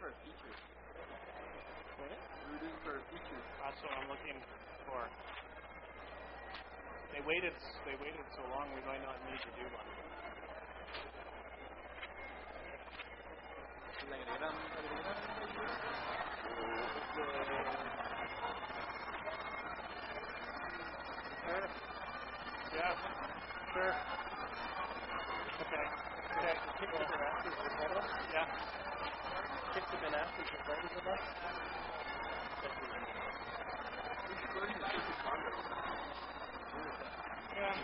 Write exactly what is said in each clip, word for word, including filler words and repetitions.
for a feature. What? Rooting for a feature. That's what I'm looking for. They waited. They waited so long. We might not need to do one. La agregaron, agregaron Sure. Yeah. Sure. Okay. Okay. Kick the Bananas with Rebel. Yeah. Kick the Bananas with Rebel with us. Yeah.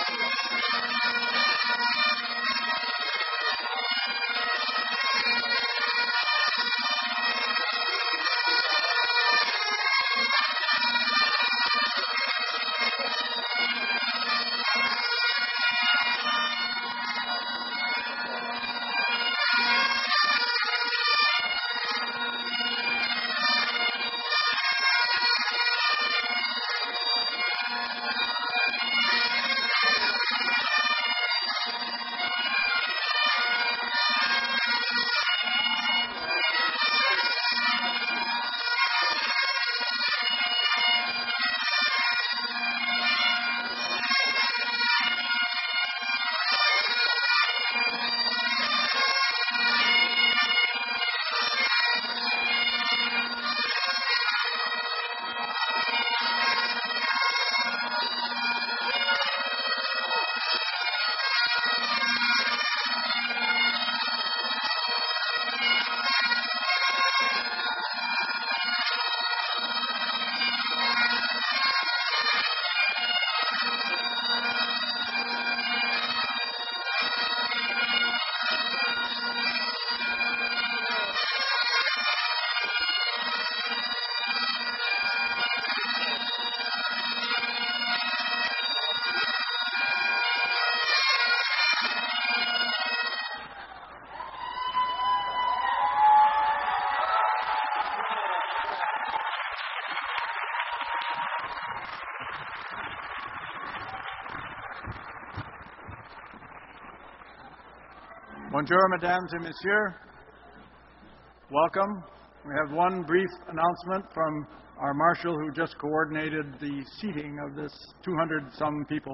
Bonjour, mesdames et messieurs. Welcome. We have one brief announcement from our marshal who just coordinated the seating of this two hundred some people.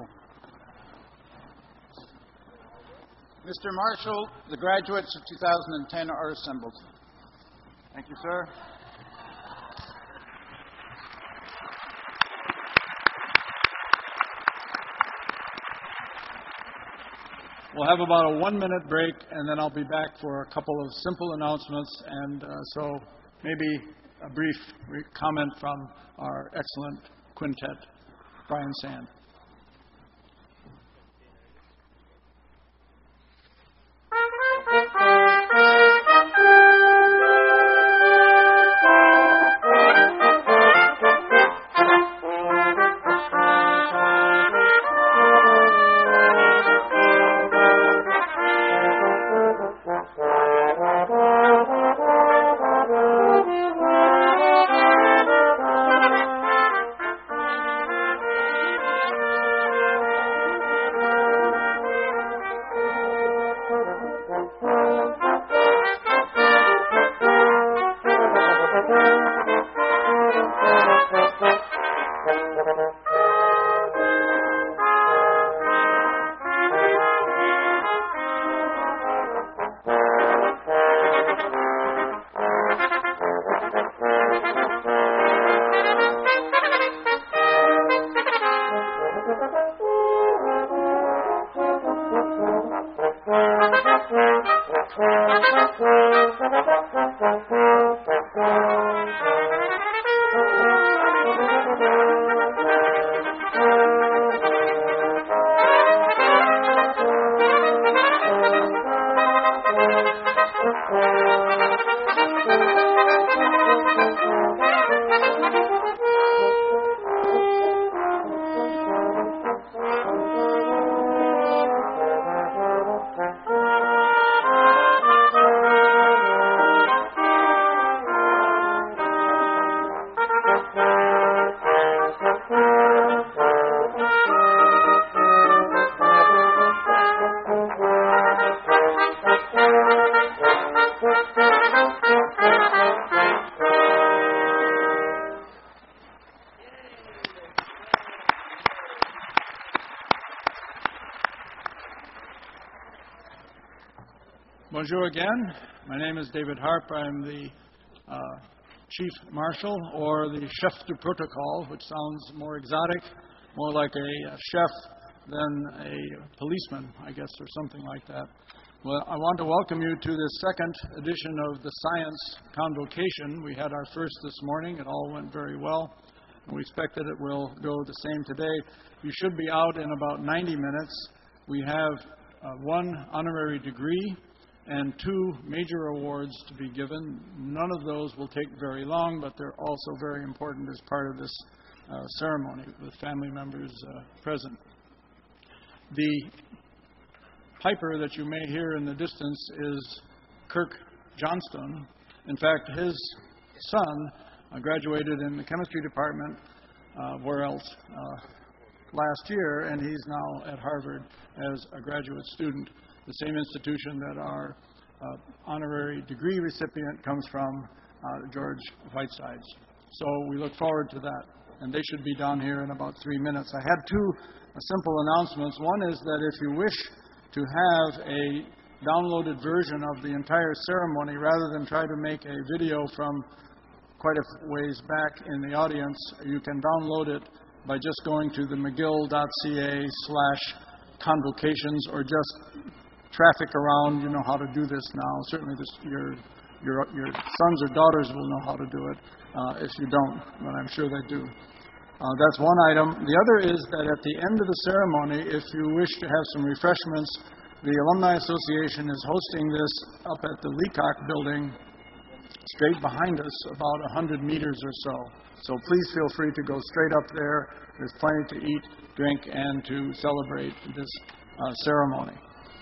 Mister Marshall, the graduates of two thousand ten are assembled. Thank you, sir. We'll have about a one-minute break, and then I'll be back for a couple of simple announcements, and uh, so maybe a brief re- comment from our excellent quintet, Brian Sand. Bonjour again. My name is David Harp. I'm the uh, Chief Marshal, or the Chef du Protocol, which sounds more exotic, more like a, a chef than a policeman, I guess, or something like that. Well, I want to welcome you to the second edition of the Science Convocation. We had our first this morning. It all went very well. We expect that it will go the same today. You should be out in about ninety minutes. We have uh, one honorary degree and two major awards to be given. None of those will take very long, but they're also very important as part of this uh, ceremony with family members uh, present. The piper that you may hear in the distance is Kirk Johnstone. In fact, his son uh, graduated in the chemistry department, uh, where else, uh, last year, and he's now at Harvard as a graduate student, the same institution that our uh, honorary degree recipient comes from, uh, George Whitesides. So we look forward to that, and they should be down here in about three minutes. I had two uh, simple announcements. One is that if you wish to have a downloaded version of the entire ceremony, rather than try to make a video from quite a ways back in the audience, you can download it by just going to the mcgill.ca slash convocations, or just traffic around. You know how to do this now. Certainly this, your, your, your sons or daughters will know how to do it uh, if you don't, but I'm sure they do. Uh, that's one item. The other is that at the end of the ceremony, if you wish to have some refreshments, the Alumni Association is hosting this up at the Leacock building, straight behind us, about one hundred meters or so. So please feel free to go straight up there. There's plenty to eat, drink, and to celebrate this uh, ceremony.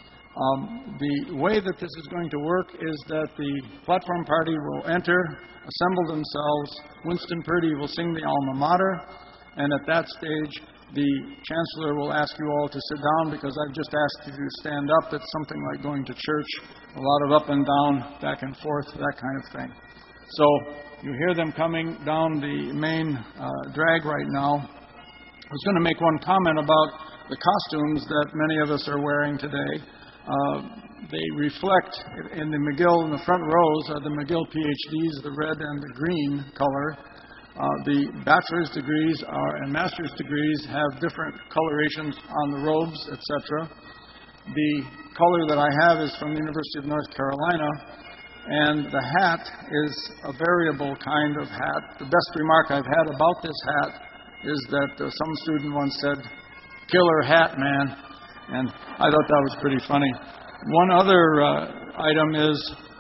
Um, the way that this is going to work is that the platform party will enter, assemble themselves. Winston Purdy will sing the alma mater, and at that stage, the chancellor will ask you all to sit down, because I've just asked you to stand up. It's something like going to church, a lot of up and down, back and forth, that kind of thing. So you hear them coming down the main uh, drag right now. I was going to make one comment about the costumes that many of us are wearing today. Uh, they reflect, in the McGill, in the front rows, are the McGill PhDs, the red and the green color. Uh, the bachelor's degrees are, and master's degrees have different colorations on the robes, et cetera. The color that I have is from the University of North Carolina, and the hat is a variable kind of hat. The best remark I've had about this hat is that uh, some student once said, "Killer hat, man," and I thought that was pretty funny. One other uh, item is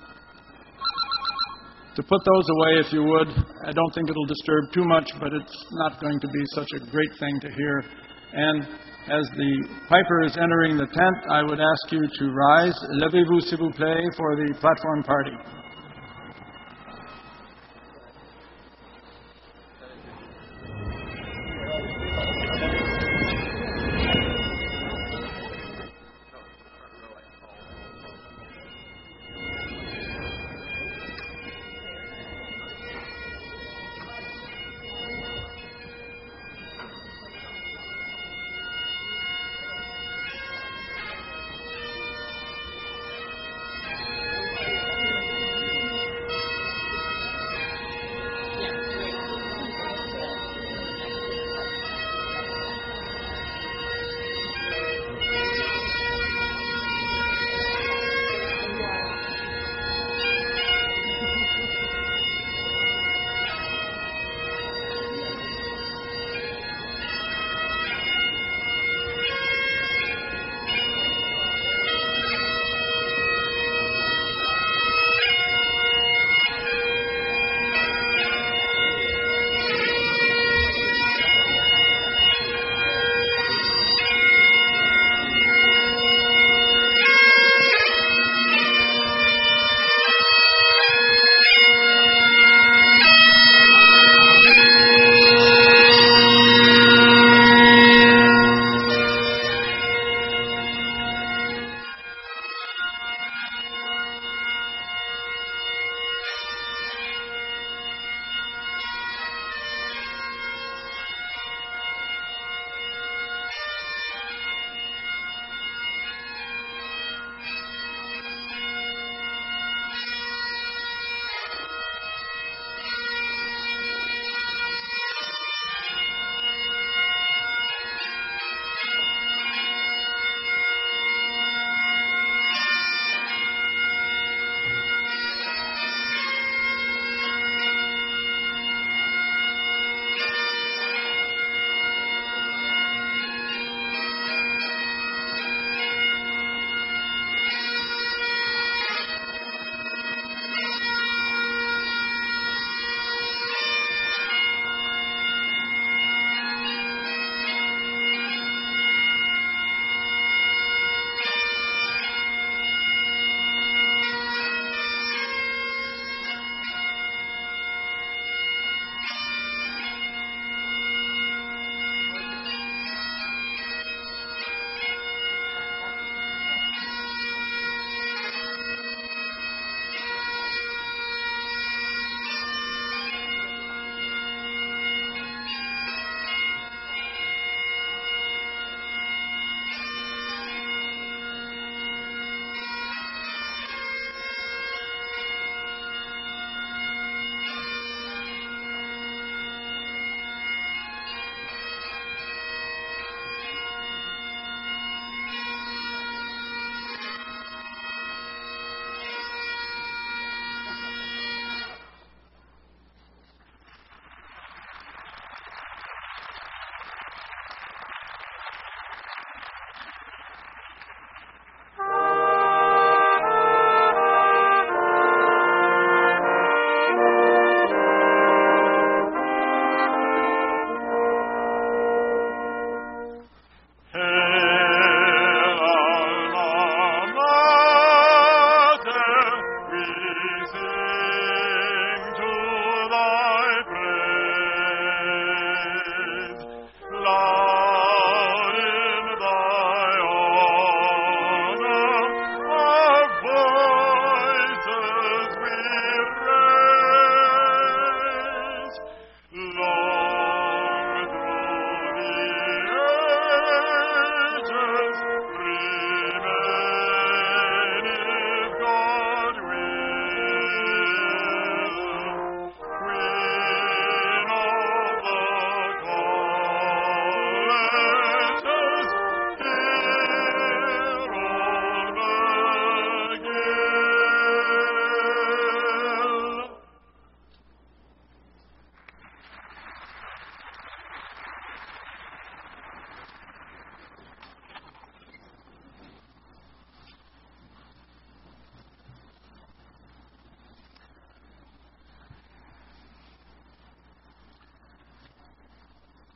to put those away, if you would. I don't think it'll disturb too much, but it's not going to be such a great thing to hear. And as the piper is entering the tent, I would ask you to rise. Levez-vous, s'il vous plaît, for the platform party.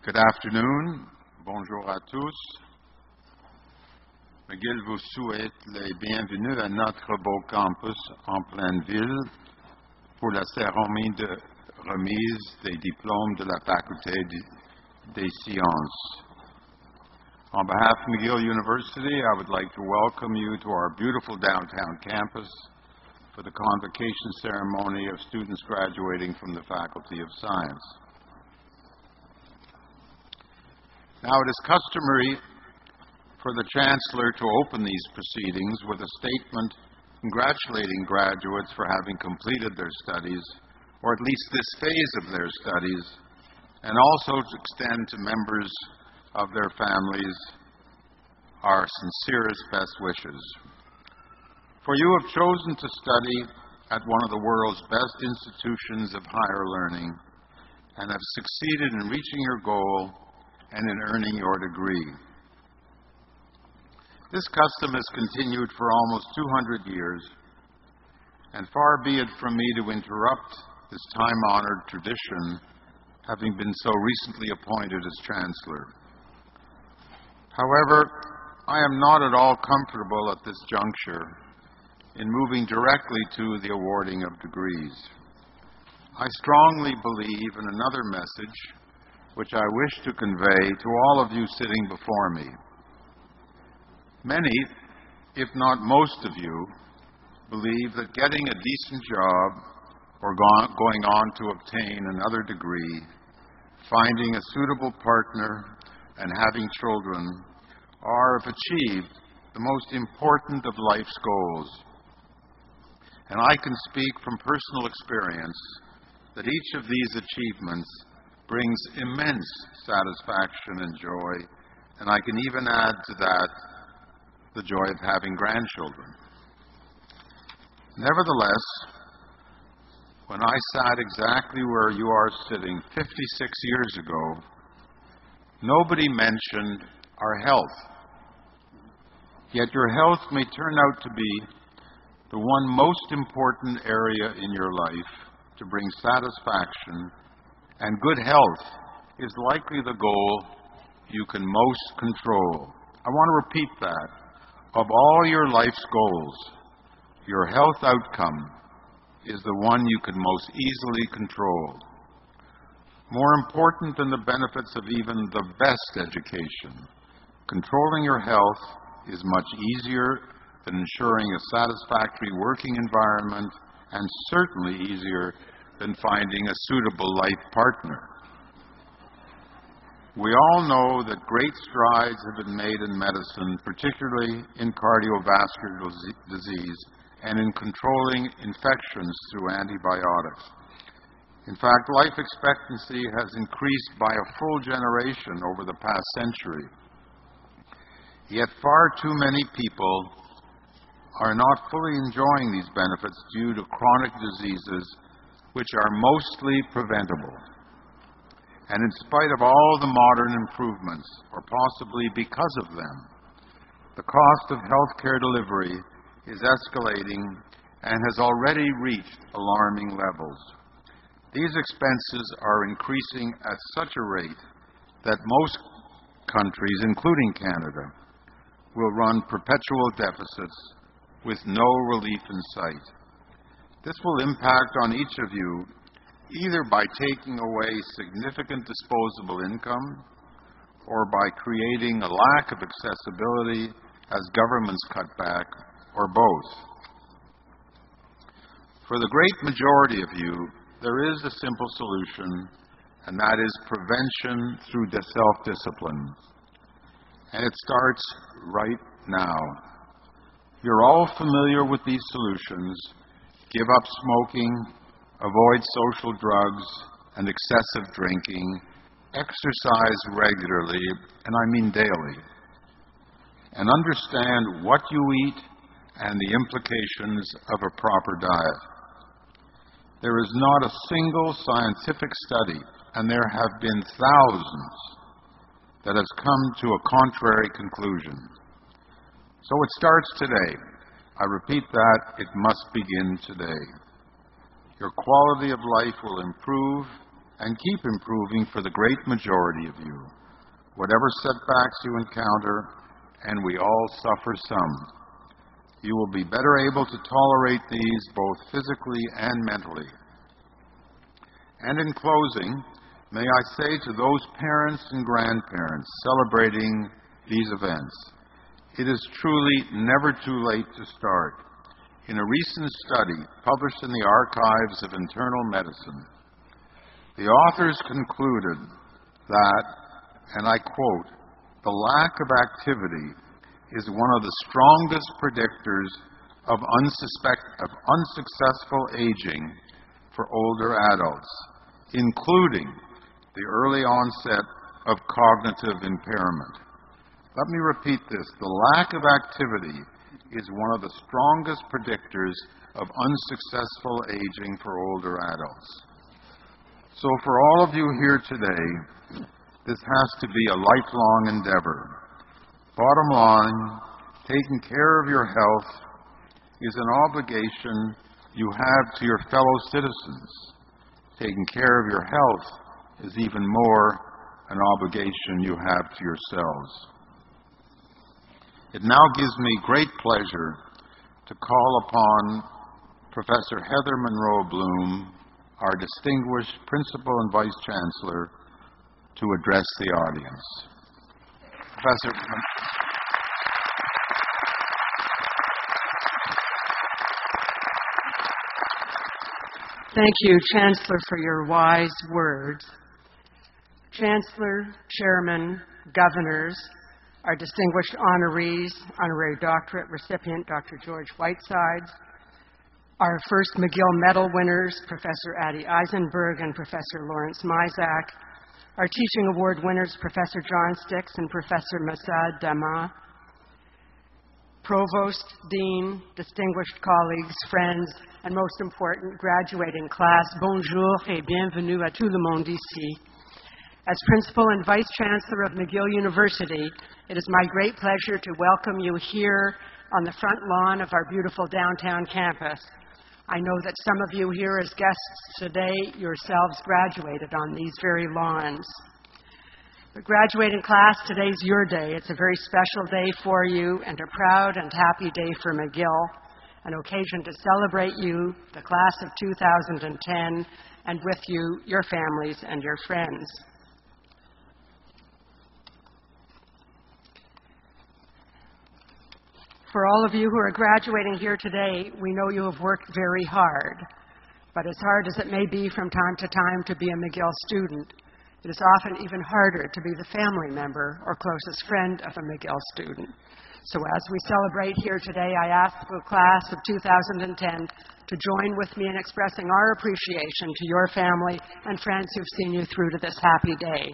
Good afternoon. Bonjour à tous. McGill vous souhaite les bienvenus à notre beau campus en pleine ville pour la cérémonie de remise des diplômes de la Faculté des Sciences. On behalf of McGill University, I would like to welcome you to our beautiful downtown campus for the convocation ceremony of students graduating from the Faculty of Science. Now, it is customary for the Chancellor to open these proceedings with a statement congratulating graduates for having completed their studies, or at least this phase of their studies, and also to extend to members of their families our sincerest best wishes. For you have chosen to study at one of the world's best institutions of higher learning and have succeeded in reaching your goal and in earning your degree. This custom has continued for almost two hundred years, and far be it from me to interrupt this time-honored tradition, having been so recently appointed as Chancellor. However, I am not at all comfortable at this juncture in moving directly to the awarding of degrees. I strongly believe in another message which I wish to convey to all of you sitting before me. Many, if not most of you, believe that getting a decent job or go- going on to obtain another degree, finding a suitable partner, and having children are, if achieved, the most important of life's goals. And I can speak from personal experience that each of these achievements brings immense satisfaction and joy, and I can even add to that the joy of having grandchildren. Nevertheless, when I sat exactly where you are sitting fifty-six years ago, nobody mentioned our health. Yet your health may turn out to be the one most important area in your life to bring satisfaction, and good health is likely the goal you can most control. I want to repeat that. Of all your life's goals, your health outcome is the one you can most easily control. More important than the benefits of even the best education, controlling your health is much easier than ensuring a satisfactory working environment, and certainly easier than finding a suitable life partner. We all know that great strides have been made in medicine, particularly in cardiovascular disease and in controlling infections through antibiotics. In fact, life expectancy has increased by a full generation over the past century. Yet far too many people are not fully enjoying these benefits due to chronic diseases which are mostly preventable. And in spite of all the modern improvements, or possibly because of them, the cost of healthcare delivery is escalating and has already reached alarming levels. These expenses are increasing at such a rate that most countries, including Canada, will run perpetual deficits with no relief in sight. This will impact on each of you either by taking away significant disposable income or by creating a lack of accessibility as governments cut back, or both. For the great majority of you, there is a simple solution, and that is prevention through self-discipline. And it starts right now. You're all familiar with these solutions. Give up smoking, avoid social drugs and excessive drinking, exercise regularly, and I mean daily, and understand what you eat and the implications of a proper diet. There is not a single scientific study, and there have been thousands, that has come to a contrary conclusion. So it starts today. I repeat that, it must begin today. Your quality of life will improve, and keep improving for the great majority of you. Whatever setbacks you encounter, and we all suffer some, you will be better able to tolerate these both physically and mentally. And in closing, may I say to those parents and grandparents celebrating these events, it is truly never too late to start. In a recent study published in the Archives of Internal Medicine, the authors concluded that, and I quote, "The lack of activity is one of the strongest predictors of, unsuspect- of unsuccessful aging for older adults, including the early onset of cognitive impairment." Let me repeat this. The lack of activity is one of the strongest predictors of unsuccessful aging for older adults. So for all of you here today, this has to be a lifelong endeavor. Bottom line, taking care of your health is an obligation you have to your fellow citizens. Taking care of your health is even more an obligation you have to yourselves. It now gives me great pleasure to call upon Professor Heather Monroe Bloom, our distinguished Principal and Vice Chancellor, to address the audience. Professor. Thank you, Chancellor, for your wise words. Chancellor, Chairman, Governors, our distinguished honorees, honorary doctorate recipient, Doctor George Whitesides, our first McGill Medal winners, Professor Addie Eisenberg and Professor Lawrence Mizak, our teaching award winners, Professor John Sticks and Professor Massad Dama, Provost, Dean, distinguished colleagues, friends, and most important, graduating class, bonjour et bienvenue à tout le monde ici. As Principal and Vice Chancellor of McGill University, it is my great pleasure to welcome you here on the front lawn of our beautiful downtown campus. I know that some of you here as guests today yourselves graduated on these very lawns. But graduating class, today's your day. It's a very special day for you and a proud and happy day for McGill, an occasion to celebrate you, the class of two thousand ten, and with you, your families and your friends. For all of you who are graduating here today, we know you have worked very hard. But as hard as it may be from time to time to be a McGill student, it is often even harder to be the family member or closest friend of a McGill student. So as we celebrate here today, I ask the class of two thousand ten to join with me in expressing our appreciation to your family and friends who've seen you through to this happy day.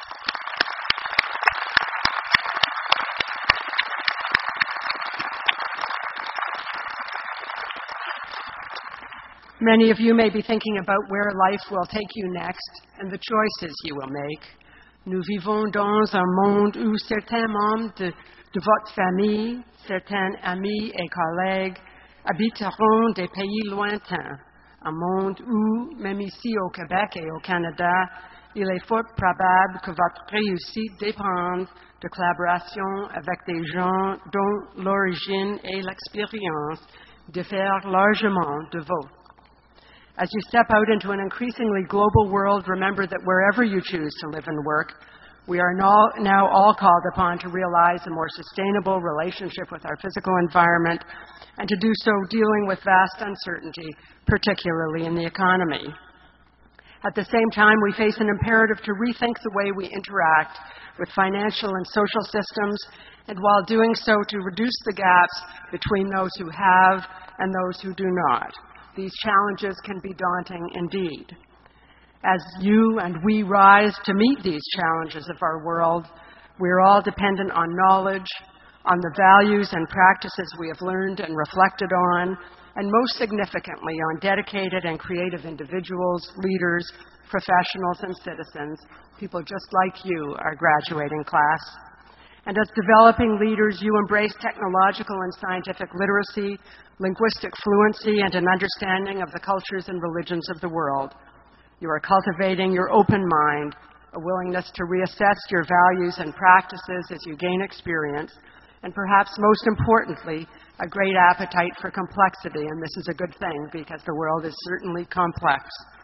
Many of you may be thinking about where life will take you next and the choices you will make. Nous vivons dans un monde où certains membres de, de votre famille, certains amis et collègues habiteront des pays lointains. Un monde où, même ici au Québec et au Canada, il est fort probable que votre réussite dépende de collaboration avec des gens dont l'origine et l'expérience diffèrent largement de vôtres. As you step out into an increasingly global world, remember that wherever you choose to live and work, we are now all called upon to realize a more sustainable relationship with our physical environment, and to do so dealing with vast uncertainty, particularly in the economy. At the same time, we face an imperative to rethink the way we interact with financial and social systems, and while doing so, to reduce the gaps between those who have and those who do not. These challenges can be daunting indeed. As you and we rise to meet these challenges of our world, we're all dependent on knowledge, on the values and practices we have learned and reflected on, and most significantly on dedicated and creative individuals, leaders, professionals, and citizens, people just like you, our graduating class. And as developing leaders, you embrace technological and scientific literacy, linguistic fluency, and an understanding of the cultures and religions of the world. You are cultivating your open mind, a willingness to reassess your values and practices as you gain experience, and perhaps most importantly, a great appetite for complexity, and this is a good thing because the world is certainly complex.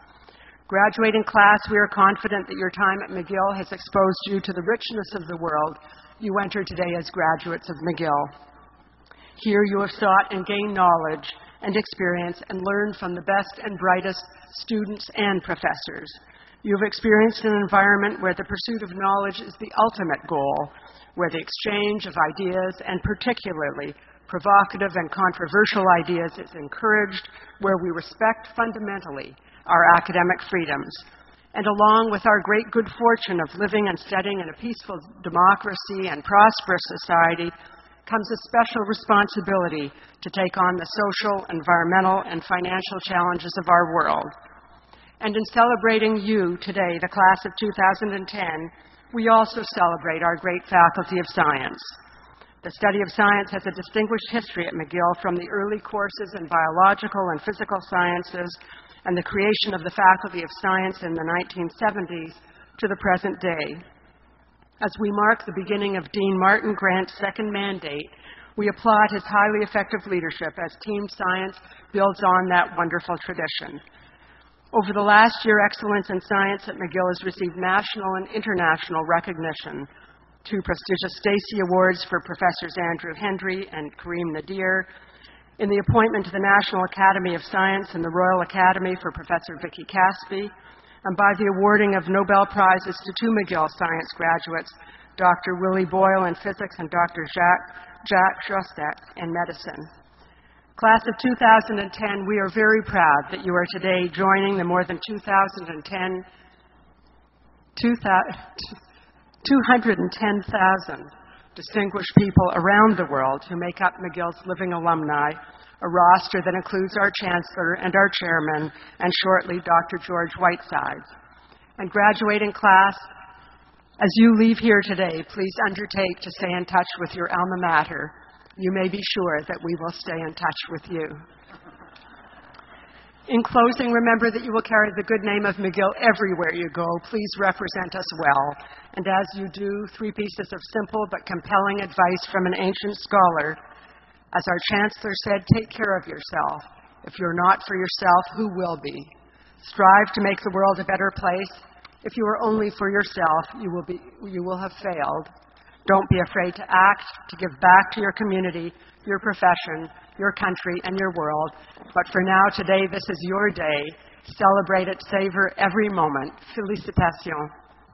Graduating class, we are confident that your time at McGill has exposed you to the richness of the world you enter today as graduates of McGill. Here you have sought and gained knowledge and experience and learned from the best and brightest students and professors. You have experienced an environment where the pursuit of knowledge is the ultimate goal, where the exchange of ideas, and particularly provocative and controversial ideas, is encouraged, where we respect fundamentally our academic freedoms. And along with our great good fortune of living and studying in a peaceful democracy and prosperous society comes a special responsibility to take on the social, environmental, and financial challenges of our world. And in celebrating you today, the class of two thousand ten, we also celebrate our great Faculty of Science. The study of science has a distinguished history at McGill, from the early courses in biological and physical sciences and the creation of the Faculty of Science in the nineteen seventies to the present day. As we mark the beginning of Dean Martin Grant's second mandate, we applaud his highly effective leadership as team science builds on that wonderful tradition. Over the last year, excellence in science at McGill has received national and international recognition. Two prestigious Stacey Awards for Professors Andrew Hendry and Kareem Nadir, in the appointment to the National Academy of Science and the Royal Academy for Professor Vicky Caspi, and by the awarding of Nobel Prizes to two McGill science graduates, Doctor Willie Boyle in physics and Doctor Jacques, Jacques Josset in medicine. Class of two thousand ten, we are very proud that you are today joining the more than two thousand ten, two hundred ten thousand distinguished people around the world who make up McGill's living alumni, a roster that includes our Chancellor and our Chairman, and shortly Doctor George Whitesides. And graduating class, as you leave here today, please undertake to stay in touch with your alma mater. You may be sure that we will stay in touch with you. In closing, remember that you will carry the good name of McGill everywhere you go. Please represent us well. And as you do, three pieces of simple but compelling advice from an ancient scholar. As our Chancellor said, take care of yourself. If you're not for yourself, who will be? Strive to make the world a better place. If you are only for yourself, you will be, you will have failed. Don't be afraid to act, to give back to your community, your profession, your country, and your world. But for now, today, this is your day. Celebrate it, savor every moment. Félicitations.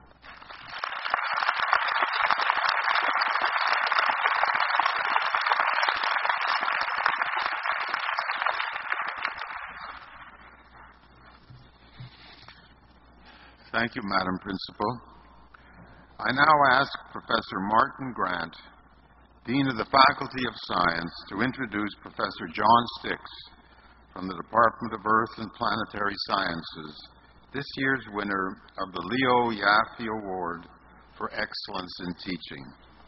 Thank you, Madam Principal. I now ask Professor Martin Grant, Dean of the Faculty of Science, to introduce Professor John Stix from the Department of Earth and Planetary Sciences, this year's winner of the Leo Yaffe Award for Excellence in Teaching.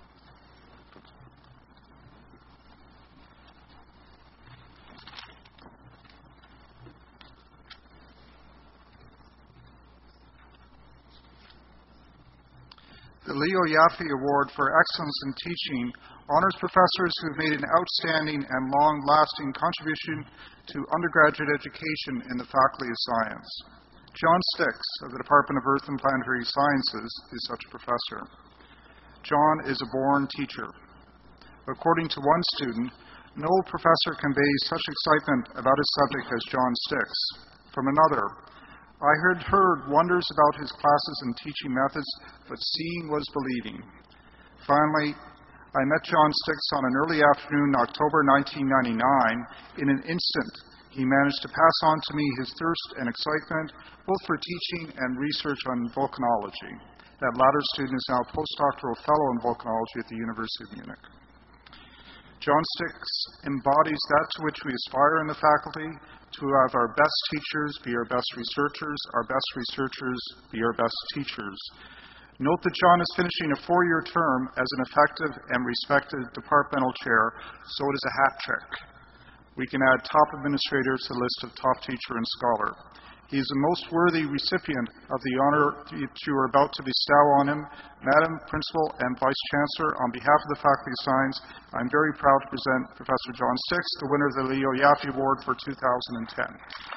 The Leo Yaffe Award for Excellence in Teaching honors professors who have made an outstanding and long-lasting contribution to undergraduate education in the Faculty of Science. John Stix of the Department of Earth and Planetary Sciences is such a professor. John is a born teacher. According to one student, no professor conveys such excitement about his subject as John Stix. From another, I had heard wonders about his classes and teaching methods, but seeing was believing. Finally, I met John Stix on an early afternoon in October nineteen ninety-nine. In an instant, he managed to pass on to me his thirst and excitement, both for teaching and research on volcanology. That latter student is now a postdoctoral fellow in volcanology at the University of Munich. John Stix embodies that to which we aspire in the faculty, to have our best teachers be our best researchers, our best researchers be our best teachers. Note that John is finishing a four-year term as an effective and respected departmental chair, so it is a hat trick. We can add top administrator to the list of top teacher and scholar. He is the most worthy recipient of the honor that you are about to bestow on him. Madam Principal and Vice Chancellor, on behalf of the Faculty of Science, I'm very proud to present Professor John Stix, the winner of the Leo Yaffe Award for two thousand ten.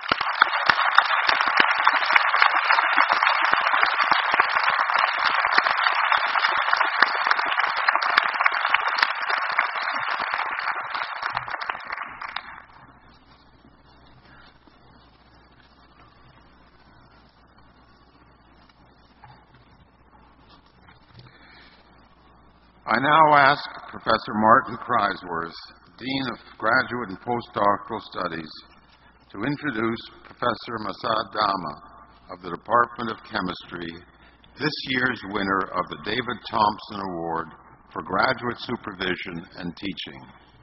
I now ask Professor Martin Crisworth, Dean of Graduate and Postdoctoral Studies, to introduce Professor Masad Dama of the Department of Chemistry, this year's winner of the David Thompson Award for Graduate Supervision and Teaching.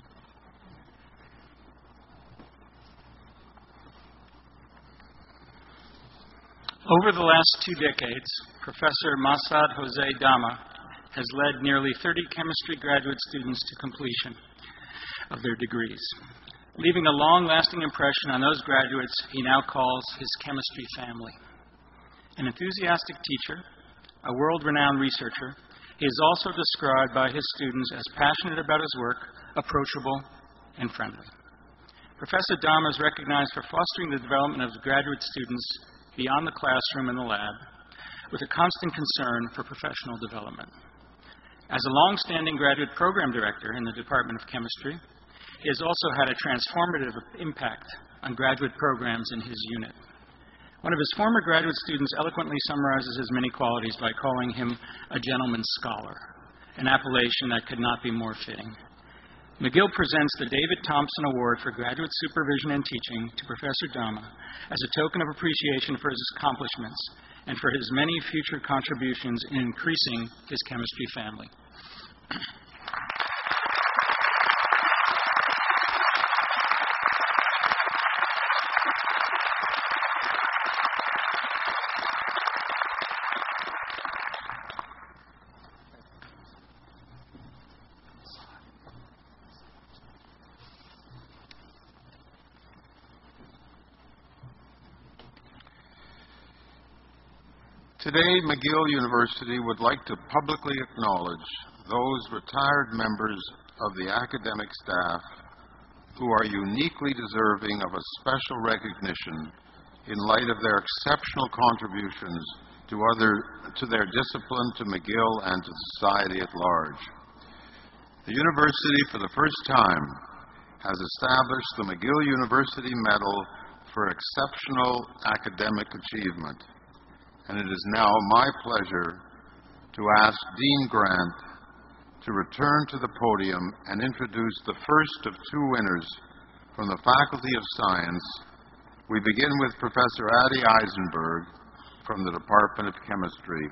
Over the last two decades, Professor Masad Jose Dama has led nearly thirty chemistry graduate students to completion of their degrees. Leaving a long-lasting impression on those graduates he now calls his chemistry family. An enthusiastic teacher, a world-renowned researcher, he is also described by his students as passionate about his work, approachable, and friendly. Professor Dama is recognized for fostering the development of graduate students beyond the classroom and the lab, with a constant concern for professional development. As a long-standing graduate program director in the Department of Chemistry, he has also had a transformative impact on graduate programs in his unit. One of his former graduate students eloquently summarizes his many qualities by calling him a gentleman's scholar, an appellation that could not be more fitting. McGill presents the David Thompson Award for Graduate Supervision and Teaching to Professor Dama as a token of appreciation for his accomplishments and for his many future contributions in increasing his chemistry family. Today, McGill University would like to publicly acknowledge those retired members of the academic staff who are uniquely deserving of a special recognition in light of their exceptional contributions to, other, to their discipline, to McGill, and to society at large. The university, for the first time, has established the McGill University Medal for Exceptional Academic Achievement. And it is now my pleasure to ask Dean Grant to return to the podium and introduce the first of two winners from the Faculty of Science. We begin with Professor Adi Eisenberg from the Department of Chemistry.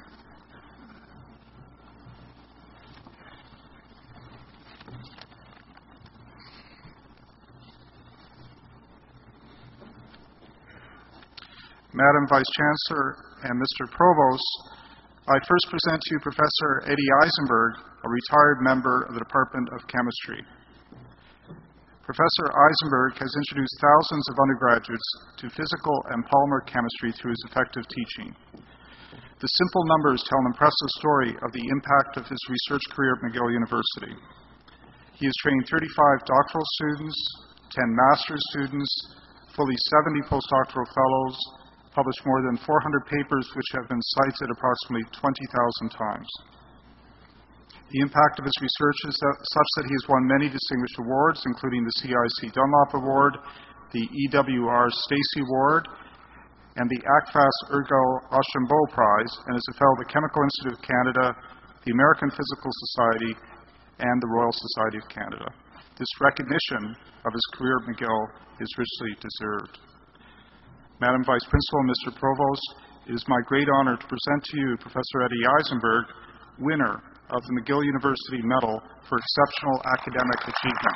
Madam Vice Chancellor and Mister Provost, I first present to you Professor Eddie Eisenberg, a retired member of the Department of Chemistry. Professor Eisenberg has introduced thousands of undergraduates to physical and polymer chemistry through his effective teaching. The simple numbers tell an impressive story of the impact of his research career at McGill University. He has trained thirty-five doctoral students, ten master's students, fully seventy postdoctoral fellows, published more than four hundred papers which have been cited approximately twenty thousand times. The impact of his research is that, such that he has won many distinguished awards, including the C I C Dunlop Award, the E W R Stacey Award, and the ACFAS Ergo Archambault Prize, and is a fellow of the Chemical Institute of Canada, the American Physical Society, and the Royal Society of Canada. This recognition of his career at McGill is richly deserved. Madam Vice Principal and Mister Provost, it is my great honor to present to you Professor Eddie Eisenberg, winner of the McGill University Medal for Exceptional Academic Achievement.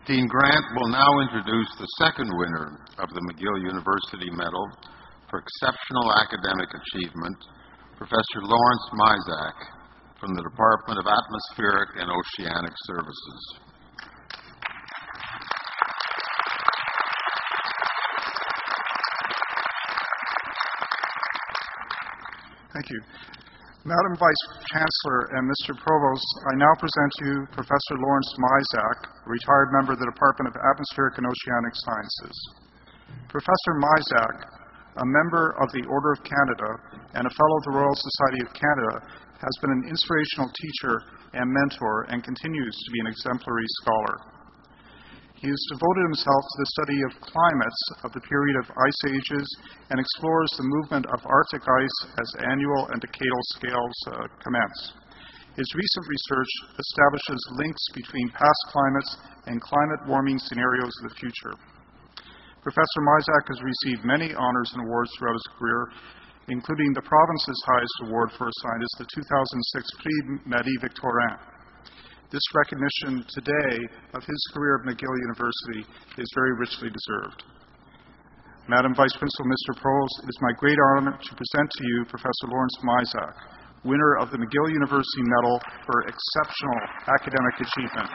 Dean Grant will now introduce the second winner of the McGill University Medal for Exceptional Academic Achievement, Professor Lawrence Mizak from the Department of Atmospheric and Oceanic Services. Thank you. Madam Vice Chancellor and Mister Provost, I now present to you Professor Lawrence Mizak, a retired member of the Department of Atmospheric and Oceanic Sciences. Professor Mizak, a member of the Order of Canada and a fellow of the Royal Society of Canada, has been an inspirational teacher and mentor and continues to be an exemplary scholar. He has devoted himself to the study of climates of the period of ice ages and explores the movement of Arctic ice as annual and decadal scales uh, commence. His recent research establishes links between past climates and climate warming scenarios of the future. Professor Mizak has received many honors and awards throughout his career, including the province's highest award for a scientist, the two thousand six Prix Marie Victorin. This recognition today of his career at McGill University is very richly deserved. Madam Vice Principal, Mister Provost, it is my great honor to present to you Professor Lawrence Mizak, winner of the McGill University Medal for Exceptional Academic Achievement.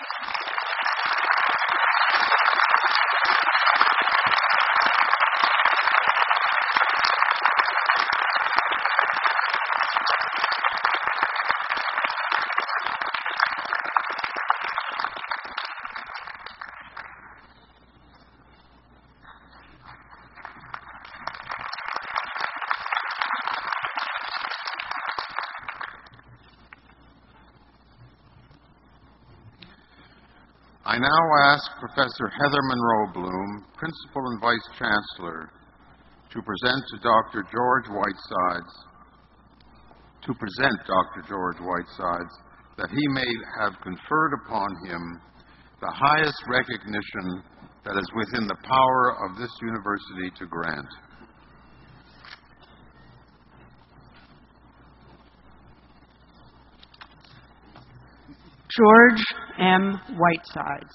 I now ask Professor Heather Monroe Bloom, Principal and Vice Chancellor, to present to Doctor George Whitesides, to present Doctor George Whitesides, that he may have conferred upon him the highest recognition that is within the power of this university to grant. George M. Whitesides.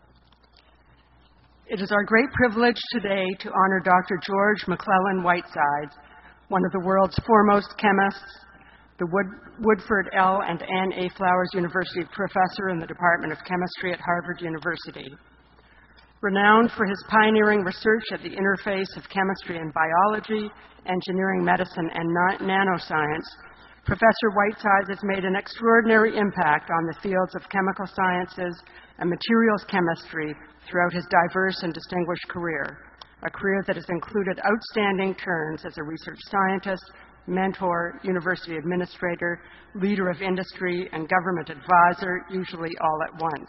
It is our great privilege today to honor Doctor George McClellan Whitesides, one of the world's foremost chemists, the Wood- Woodford L. and Anne A. Flowers University Professor in the Department of Chemistry at Harvard University. Renowned for his pioneering research at the interface of chemistry and biology, engineering, medicine, and na- nanoscience, Professor Whitesides has made an extraordinary impact on the fields of chemical sciences and materials chemistry throughout his diverse and distinguished career, a career that has included outstanding turns as a research scientist, mentor, university administrator, leader of industry, and government advisor, usually all at once.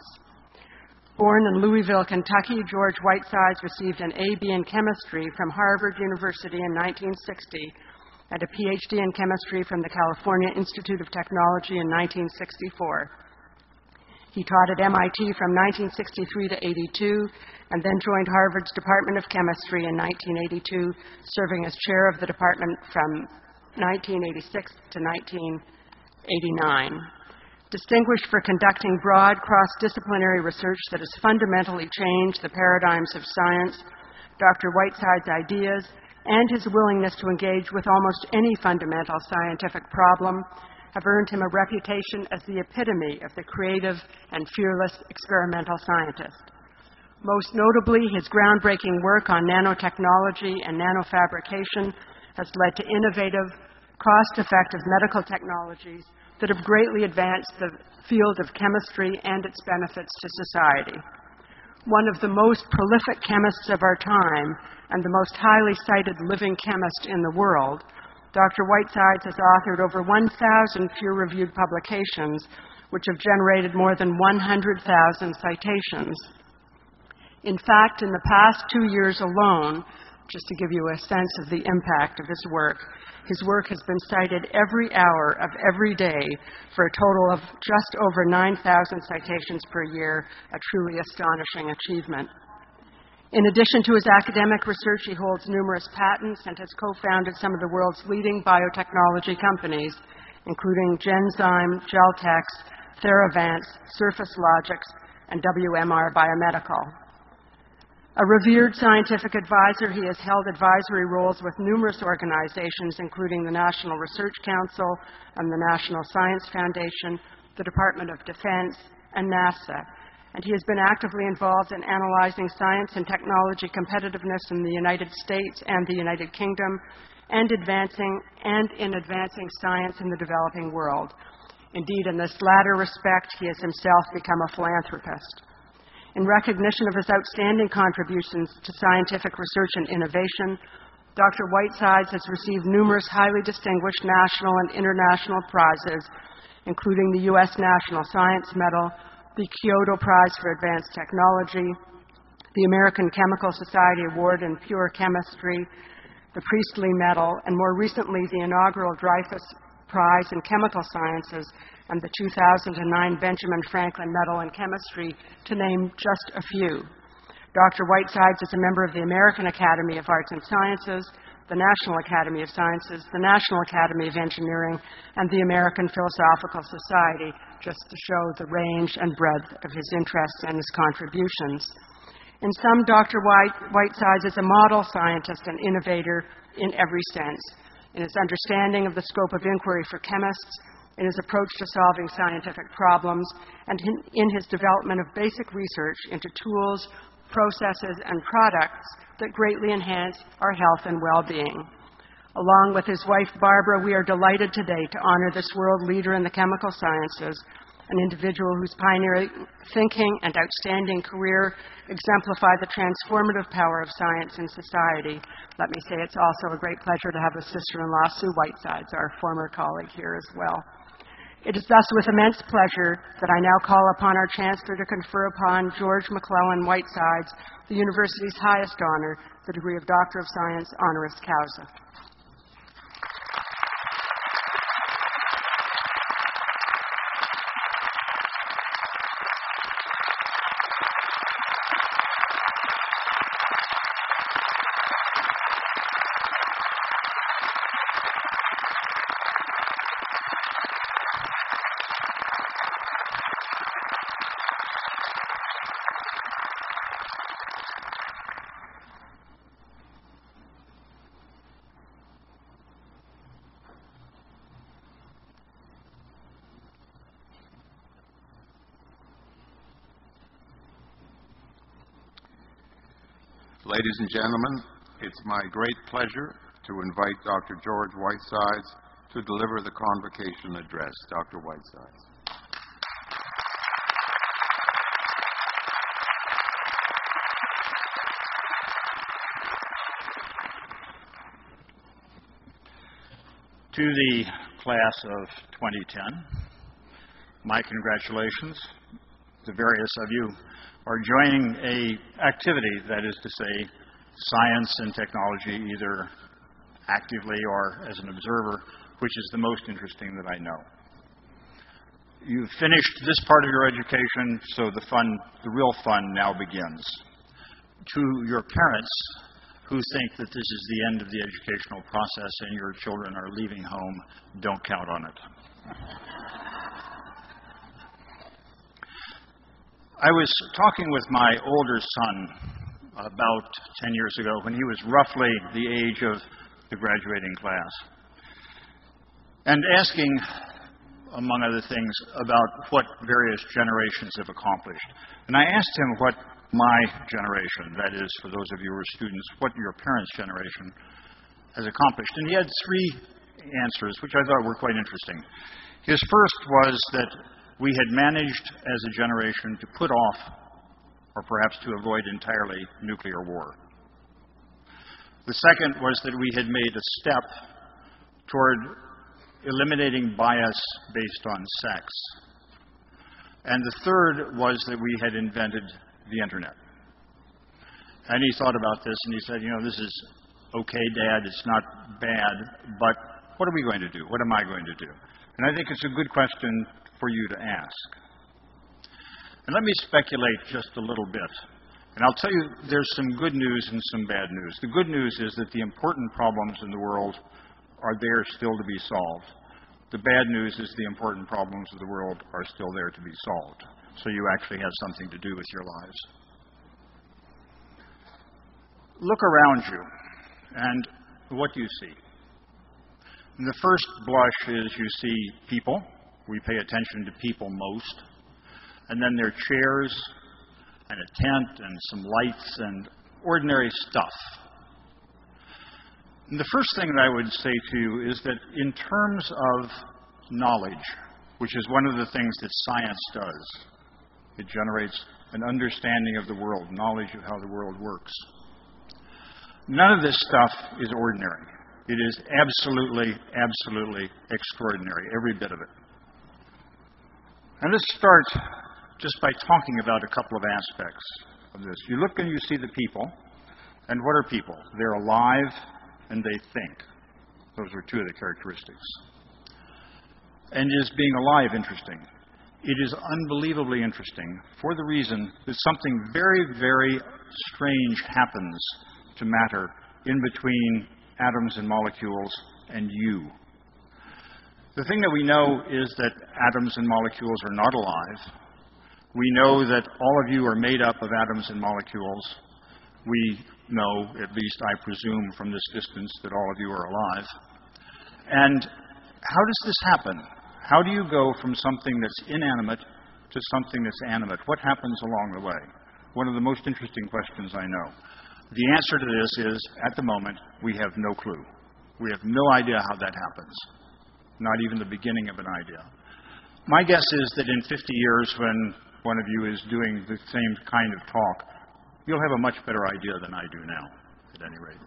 Born in Louisville, Kentucky, George Whitesides received an A B in chemistry from Harvard University in nineteen sixty and a P H D in chemistry from the California Institute of Technology in nineteen sixty-four. He taught at M I T from nineteen sixty-three to eighty-two and then joined Harvard's Department of Chemistry in nineteen eighty-two, serving as chair of the department from nineteen eighty-six to nineteen eighty-nine. Distinguished for conducting broad cross-disciplinary research that has fundamentally changed the paradigms of science, Doctor Whitesides' ideas and his willingness to engage with almost any fundamental scientific problem have earned him a reputation as the epitome of the creative and fearless experimental scientist. Most notably, his groundbreaking work on nanotechnology and nanofabrication has led to innovative, cost-effective medical technologies that have greatly advanced the field of chemistry and its benefits to society. One of the most prolific chemists of our time and the most highly cited living chemist in the world, Doctor Whitesides has authored over one thousand peer-reviewed publications, which have generated more than one hundred thousand citations. In fact, in the past two years alone, just to give you a sense of the impact of his work, his work has been cited every hour of every day for a total of just over nine thousand citations per year, a truly astonishing achievement. In addition to his academic research, he holds numerous patents and has co-founded some of the world's leading biotechnology companies, including Genzyme, Geltex, Theravance, Surface Logics, and W M R Biomedical. A revered scientific advisor, he has held advisory roles with numerous organizations, including the National Research Council and the National Science Foundation, the Department of Defense, and NASA. And he has been actively involved in analyzing science and technology competitiveness in the United States and the United Kingdom, and advancing and in advancing science in the developing world. Indeed, in this latter respect, he has himself become a philanthropist. In recognition of his outstanding contributions to scientific research and innovation, Doctor Whitesides has received numerous highly distinguished national and international prizes, including the U S National Science Medal, the Kyoto Prize for Advanced Technology, the American Chemical Society Award in Pure Chemistry, the Priestley Medal, and more recently the inaugural Dreyfus Prize in Chemical Sciences and the two thousand nine Benjamin Franklin Medal in Chemistry, to name just a few. Doctor Whitesides is a member of the American Academy of Arts and Sciences, the National Academy of Sciences, the National Academy of Engineering, and the American Philosophical Society, just to show the range and breadth of his interests and his contributions. In sum, Doctor White, Whitesides is a model scientist and innovator in every sense, in his understanding of the scope of inquiry for chemists, in his approach to solving scientific problems, and in, in his development of basic research into tools, processes, and products that greatly enhance our health and well-being. Along with his wife, Barbara, we are delighted today to honor this world leader in the chemical sciences, an individual whose pioneering thinking and outstanding career exemplify the transformative power of science in society. Let me say it's also a great pleasure to have a sister-in-law, Sue Whitesides, our former colleague here as well. It is thus with immense pleasure that I now call upon our Chancellor to confer upon George McClellan Whitesides, the university's highest honor, the degree of Doctor of Science honoris causa. Ladies and gentlemen, it's my great pleasure to invite Doctor George Whitesides to deliver the convocation address. Doctor Whitesides. To the class of twenty ten, my congratulations. The various of you are joining a activity, that is to say, science and technology, either actively or as an observer, which is the most interesting that I know. You've finished this part of your education, so the fun, the real fun now begins. To your parents who think that this is the end of the educational process and your children are leaving home, don't count on it. I was talking with my older son about ten years ago when he was roughly the age of the graduating class, and asking, among other things, about what various generations have accomplished. And I asked him what my generation, that is, for those of you who are students, what your parents' generation has accomplished. And he had three answers, which I thought were quite interesting. His first was that we had managed as a generation to put off, or perhaps to avoid entirely, nuclear war. The second was that we had made a step toward eliminating bias based on sex. And the third was that we had invented the internet. And he thought about this and he said, you know, this is okay, Dad, it's not bad, but what are we going to do? What am I going to do? And I think it's a good question for you to ask. And let me speculate just a little bit. And I'll tell you, there's some good news and some bad news. The good news is that the important problems in the world are there still to be solved. The bad news is the important problems of the world are still there to be solved. So you actually have something to do with your lives. look around you, and what do you see? The first blush is you see people. We pay attention to people most. And then there are chairs and a tent and some lights and ordinary stuff. And the first thing that I would say to you is that in terms of knowledge, which is one of the things that science does, it generates an understanding of the world, knowledge of how the world works. None of this stuff is ordinary. It is absolutely, absolutely extraordinary, every bit of it. And let's start just by talking about a couple of aspects of this. You look and you see the people, and what are people? They're alive and they think. Those are two of the characteristics. And is being alive interesting? It is unbelievably interesting for the reason that something very, very strange happens to matter in between atoms and molecules and you. The thing that we know is that atoms and molecules are not alive. We know that all of you are made up of atoms and molecules. We know, at least I presume from this distance, that all of you are alive. And how does this happen? How do you go from something that's inanimate to something that's animate? What happens along the way? One of the most interesting questions I know. The answer to this is, at the moment, we have no clue. We have no idea how that happens. Not even the beginning of an idea. My guess is that in fifty years, when one of you is doing the same kind of talk, you'll have a much better idea than I do now, at any rate.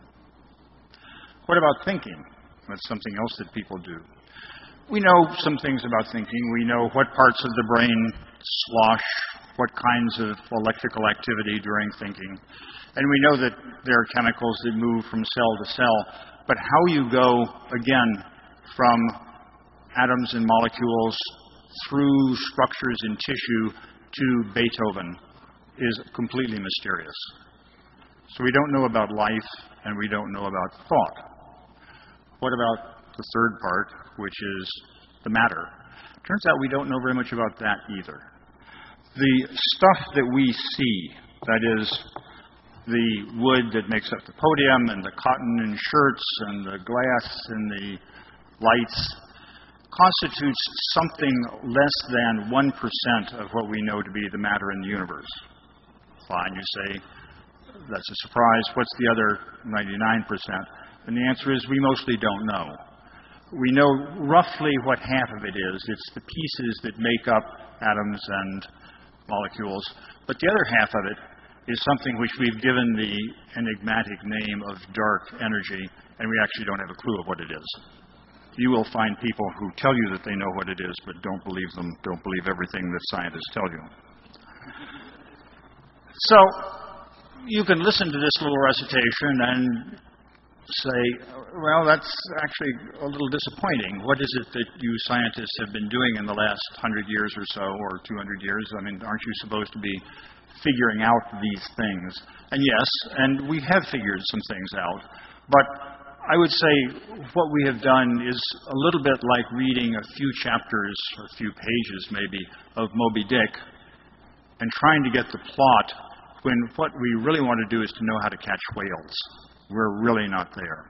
What about thinking? That's something else that people do. We know some things about thinking. We know what parts of the brain slosh, what kinds of electrical activity during thinking. And we know that there are chemicals that move from cell to cell. But how you go, again, from atoms and molecules through structures in tissue to Beethoven is completely mysterious. So we don't know about life, and we don't know about thought. What about the third part, which is the matter? Turns out we don't know very much about that either. The stuff that we see, that is, the wood that makes up the podium, and the cotton in shirts, and the glass and the lights, constitutes something less than one percent of what we know to be the matter in the universe. Fine, you say, that's a surprise. What's the other ninety-nine percent? And the answer is we mostly don't know. We know roughly what half of it is. It's the pieces that make up atoms and molecules. But the other half of it is something which we've given the enigmatic name of dark energy, and we actually don't have a clue of what it is. You will find people who tell you that they know what it is, but don't believe them, don't believe everything that scientists tell you. So, you can listen to this little recitation and say, well, that's actually a little disappointing. What is it that you scientists have been doing in the last hundred years or so, or two hundred years? I mean, aren't you supposed to be figuring out these things? And yes, and we have figured some things out, but I would say what we have done is a little bit like reading a few chapters, or a few pages maybe, of Moby Dick, and trying to get the plot when what we really want to do is to know how to catch whales. We're really not there.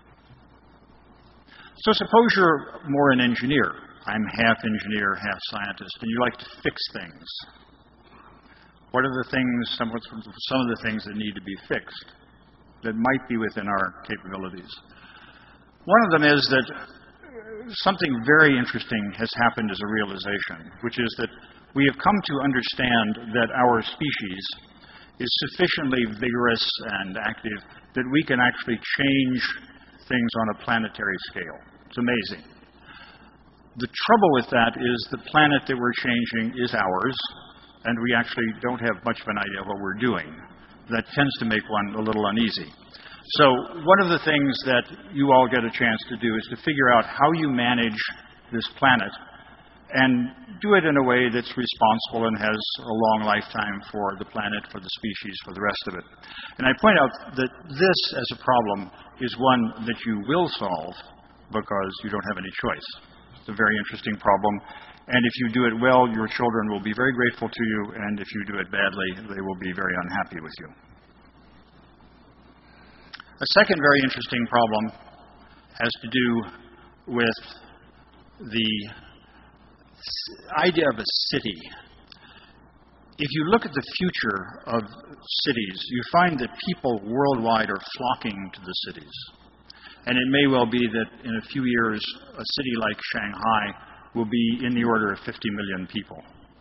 So suppose you're more an engineer. I'm half engineer, half scientist, and you like to fix things. What are the things, some of the things that need to be fixed that might be within our capabilities? One of them is that something very interesting has happened as a realization, which is that we have come to understand that our species is sufficiently vigorous and active that we can actually change things on a planetary scale. It's amazing. The trouble with that is the planet that we're changing is ours, and we actually don't have much of an idea of what we're doing. That tends to make one a little uneasy. So one of the things that you all get a chance to do is to figure out how you manage this planet and do it in a way that's responsible and has a long lifetime for the planet, for the species, for the rest of it. And I point out that this, as a problem, is one that you will solve because you don't have any choice. It's a very interesting problem. And if you do it well, your children will be very grateful to you, and if you do it badly, they will be very unhappy with you. A second very interesting problem has to do with the idea of a city. If you look at the future of cities, you find that people worldwide are flocking to the cities. And it may well be that in a few years, a city like Shanghai will be in the order of fifty million people.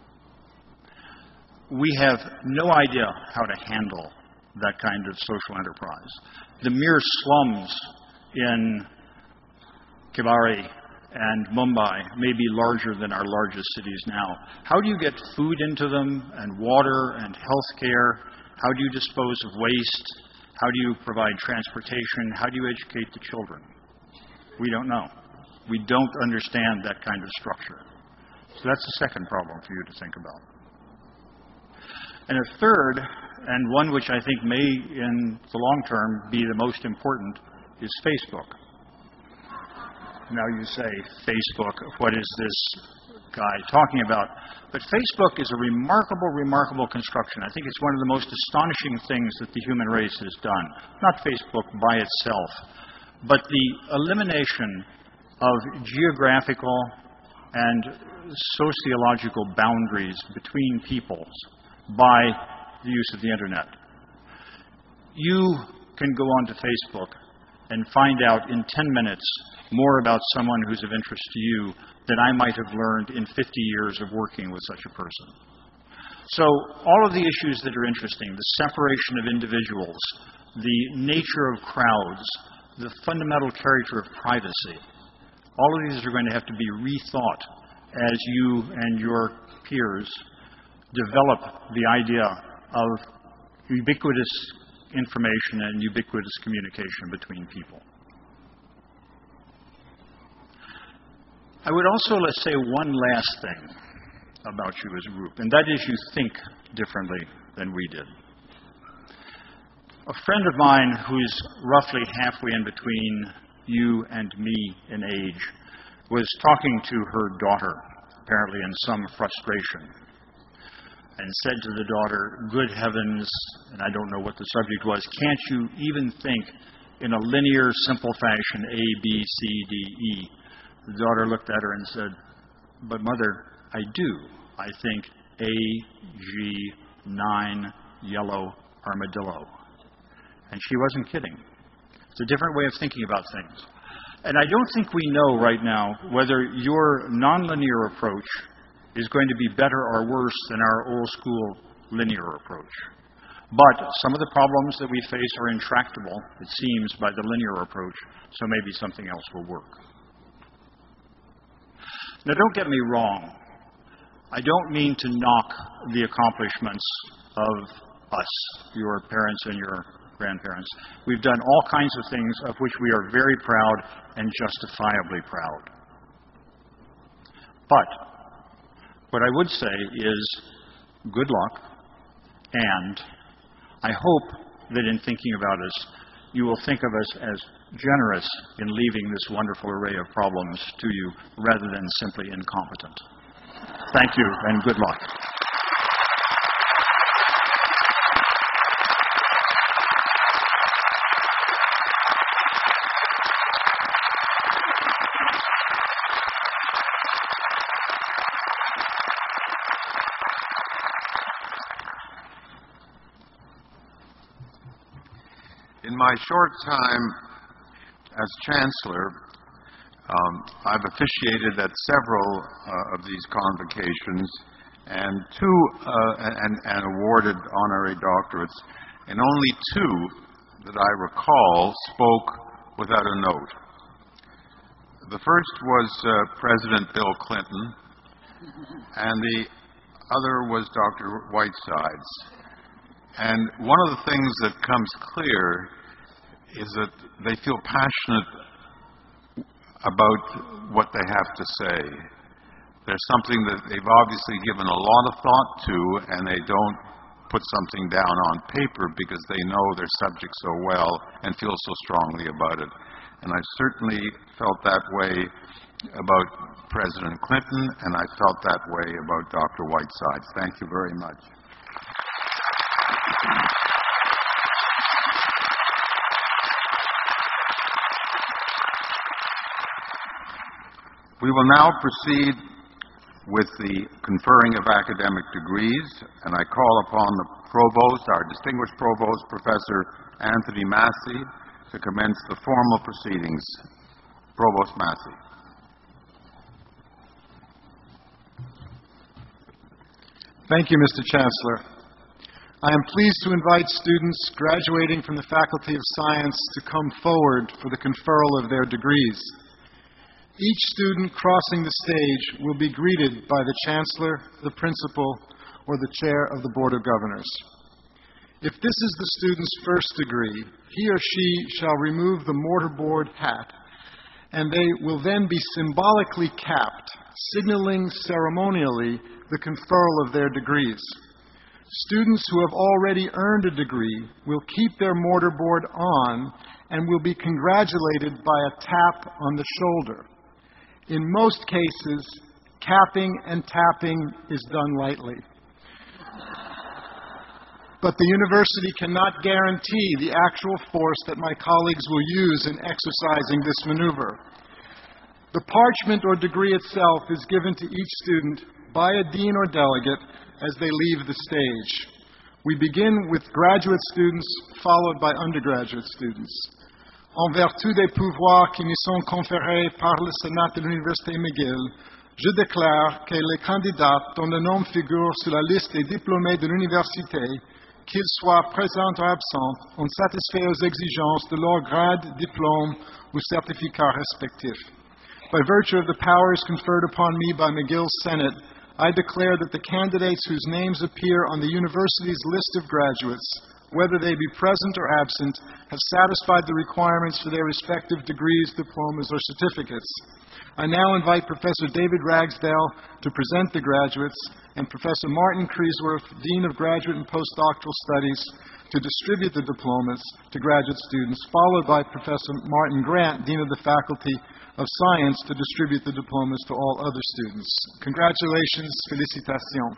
We have no idea how to handle that kind of social enterprise. The mere slums in Kibari and Mumbai may be larger than our largest cities now. How do you get food into them, and water, and health care? How do you dispose of waste? How do you provide transportation? How do you educate the children? We don't know. We don't understand that kind of structure. So that's the second problem for you to think about. And a third, and one which I think may, in the long term, be the most important, is Facebook. Now you say, Facebook, what is this guy talking about? But Facebook is a remarkable, remarkable construction. I think it's one of the most astonishing things that the human race has done. Not Facebook by itself, but the elimination of geographical and sociological boundaries between peoples by the use of the internet. You can go onto Facebook and find out in ten minutes more about someone who's of interest to you than I might have learned in fifty years of working with such a person. So all of the issues that are interesting, the separation of individuals, the nature of crowds, the fundamental character of privacy, all of these are going to have to be rethought as you and your peers develop the idea of ubiquitous information and ubiquitous communication between people. I would also, let's say, one last thing about you as a group, and that is you think differently than we did. A friend of mine who's roughly halfway in between you and me in age was talking to her daughter, apparently in some frustration, and said to the daughter, "Good heavens," and I don't know what the subject was, "can't you even think in a linear, simple fashion, A, B, C, D, E?" The daughter looked at her and said, "But mother, I do. I think A, G, nine, yellow, armadillo." And she wasn't kidding. It's a different way of thinking about things. And I don't think we know right now whether your nonlinear approach is going to be better or worse than our old school linear approach. But some of the problems that we face are intractable, it seems, by the linear approach, so maybe something else will work. Now, don't get me wrong. I don't mean to knock the accomplishments of us, your parents and your grandparents. We've done all kinds of things of which we are very proud and justifiably proud. But what I would say is good luck, and I hope that in thinking about us, you will think of us as generous in leaving this wonderful array of problems to you rather than simply incompetent. Thank you, and good luck. In my short time as Chancellor, um, I've officiated at several uh, of these convocations, and two uh, and, and awarded honorary doctorates, and only two that I recall spoke without a note. The first was uh, President Bill Clinton, and the other was Doctor Whitesides. And one of the things that comes clear is that they feel passionate about what they have to say. There's something that they've obviously given a lot of thought to, and they don't put something down on paper because they know their subject so well and feel so strongly about it. And I certainly felt that way about President Clinton, and I felt that way about Doctor Whitesides. Thank you very much. We will now proceed with the conferring of academic degrees, and I call upon the Provost, our distinguished Provost, Professor Anthony Massey, to commence the formal proceedings. Provost Massey. Thank you, Mister Chancellor. I am pleased to invite students graduating from the Faculty of Science to come forward for the conferral of their degrees. Each student crossing the stage will be greeted by the Chancellor, the Principal, or the Chair of the Board of Governors. If this is the student's first degree, he or she shall remove the mortarboard hat, and they will then be symbolically capped, signaling ceremonially the conferral of their degrees. Students who have already earned a degree will keep their mortarboard on and will be congratulated by a tap on the shoulder. In most cases, capping and tapping is done lightly. But the university cannot guarantee the actual force that my colleagues will use in exercising this maneuver. The parchment or degree itself is given to each student by a dean or delegate as they leave the stage. We begin with graduate students, followed by undergraduate students. En vertu des pouvoirs qui me sont conférés par le Sénat de l'Université McGill, je déclare que les candidats dont le nom figure sur la liste des diplômés de l'université, qu'ils soient présents ou absents, ont satisfait aux exigences de leur grade, diplôme ou certificat respectif. By virtue of the powers conferred upon me by McGill's Senate, I declare that the candidates whose names appear on the university's list of graduates, whether they be present or absent, have satisfied the requirements for their respective degrees, diplomas, or certificates. I now invite Professor David Ragsdale to present the graduates, and Professor Martin Kreisworth, Dean of Graduate and Postdoctoral Studies, to distribute the diplomas to graduate students, followed by Professor Martin Grant, Dean of the Faculty of Science, to distribute the diplomas to all other students. Congratulations, félicitations.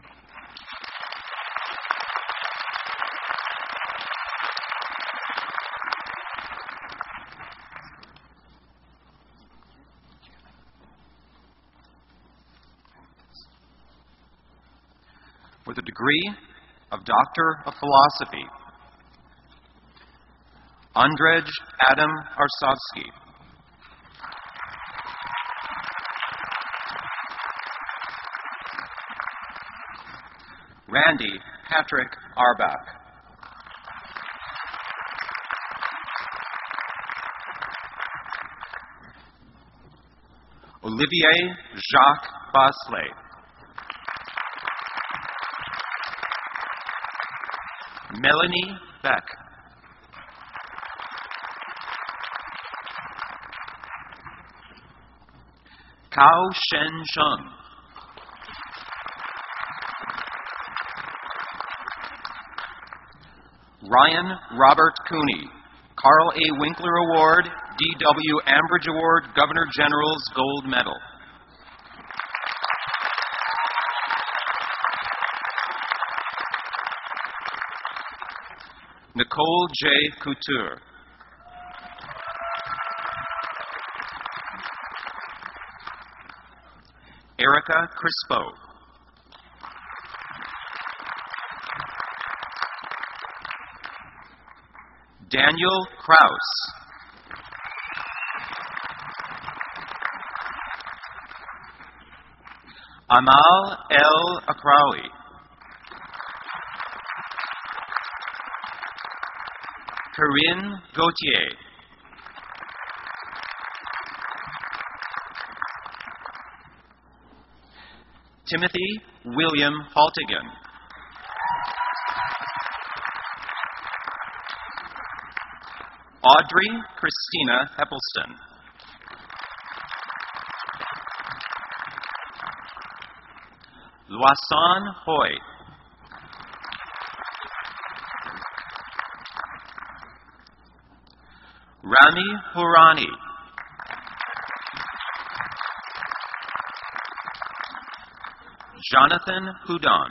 With a degree of Doctor of Philosophy, Andrej Adam Arsovsky. Randy Patrick Arbach. Olivier Jacques Basley. Melanie Beck. Kao Shen Zheng. Ryan Robert Cooney, Carl A. Winkler Award, D W Ambridge Award, Governor General's Gold Medal. Nicole J. Couture. Erica Crispo. Daniel Kraus. Amal El Akrawi. Corinne Gauthier. Timothy William Haltigan. Audrey Christina Heppelston. Loisan Hoy. Rami Hourani. Jonathan Houdon.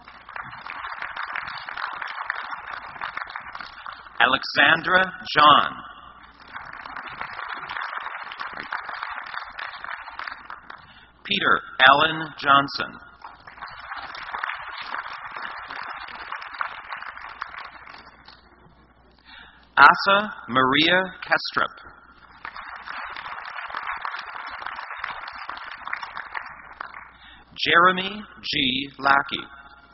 Alexandra John. Peter Allen Johnson. Asa Maria Kestrup. Jeremy G. Lackey.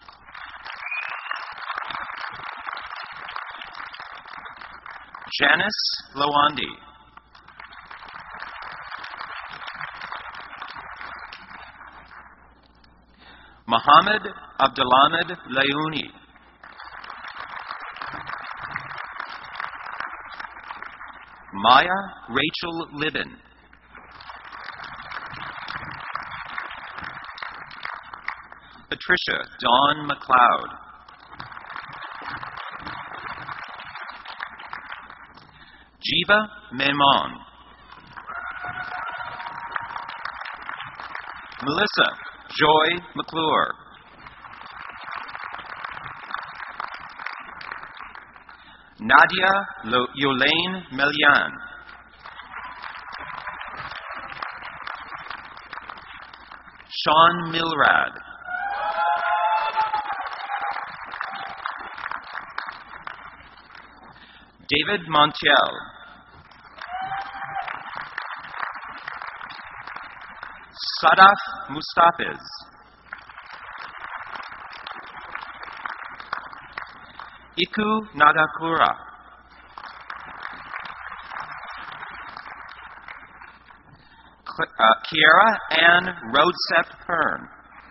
Janice Lawandi. Mohammed Abdulhamid Layouni. Maya Rachel Libin. Patricia Dawn McLeod. Jiva Memon. Melissa Joy McClure. Nadia Lo- Yolaine Melian. Sean Milrad. David Montiel. Sadaf Mustafiz. Iku Nagakura. Cl- uh, Kiara Ann Roadsep Hearn.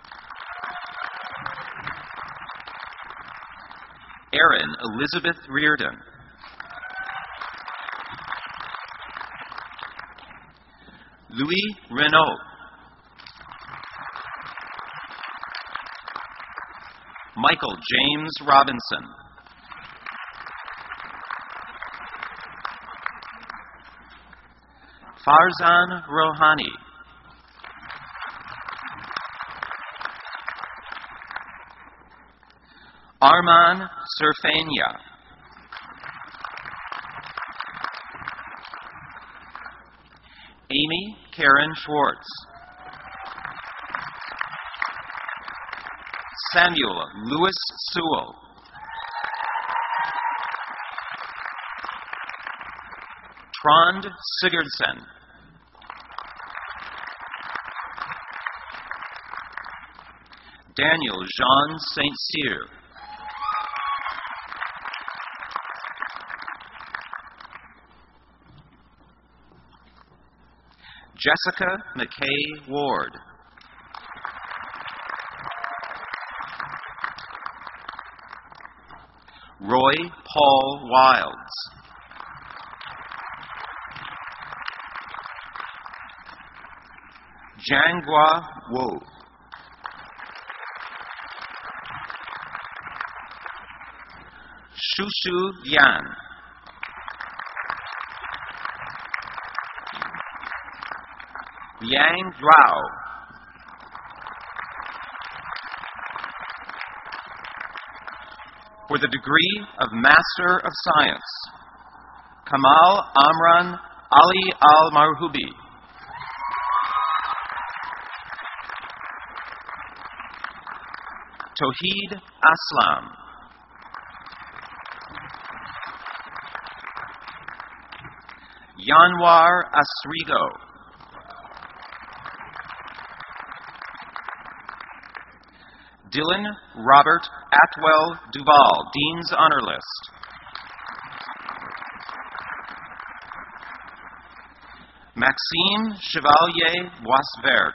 Erin Elizabeth Reardon. Louis Renault. Michael James Robinson. Farzan Rohani. Arman Surfania. Amy Karen Schwartz. Samuel Lewis Sewell. Trond Sigurdsson. Daniel Jean Saint Cyr. Jessica McKay Ward. Roy Paul Wilds. Jangwa Wo. Shushu Yan. Liang Zhao. For the degree of Master of Science, Kamal Amran Ali Al-Marhubi. Tawheed Aslam. Yanwar Asrigo. Dylan Robert Atwell Duval, Dean's Honor List. Maxime Chevalier Boisvert.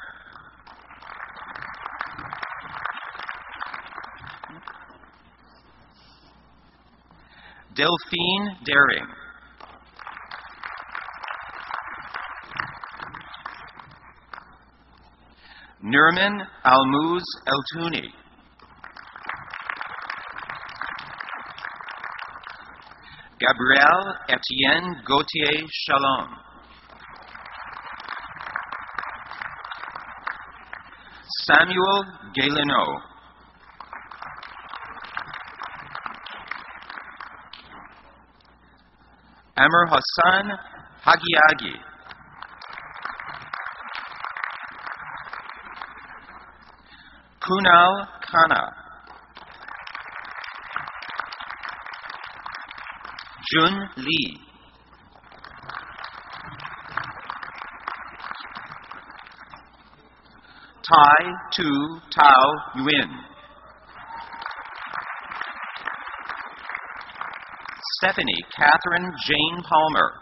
Delphine Daring. Nurman Almuz Eltouni. Gabrielle Etienne Gauthier Chalon. Samuel Galineau. Amr Hassan Hagiagi. Kunal Khanna. Jun Lee. Tai Tu Tao Yuan. Stephanie Catherine Jane Palmer.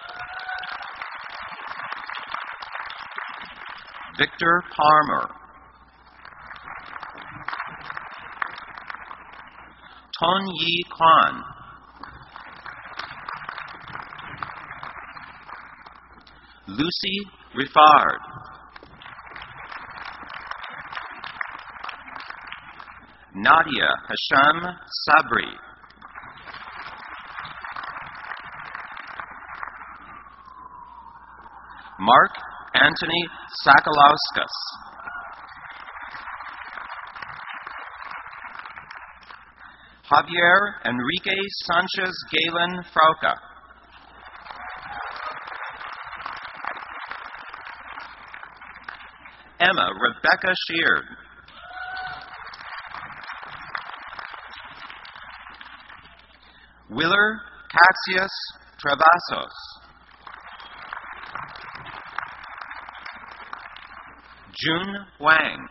Victor Palmer. Ton Yi Kwan. Lucy Riffard. Nadia Hasham Sabri. Mark Anthony Sakalauskas. Javier Enrique Sanchez Galen Frauca. Emma Rebecca Sheard. Willer Caxius Travasos. Jun Wang.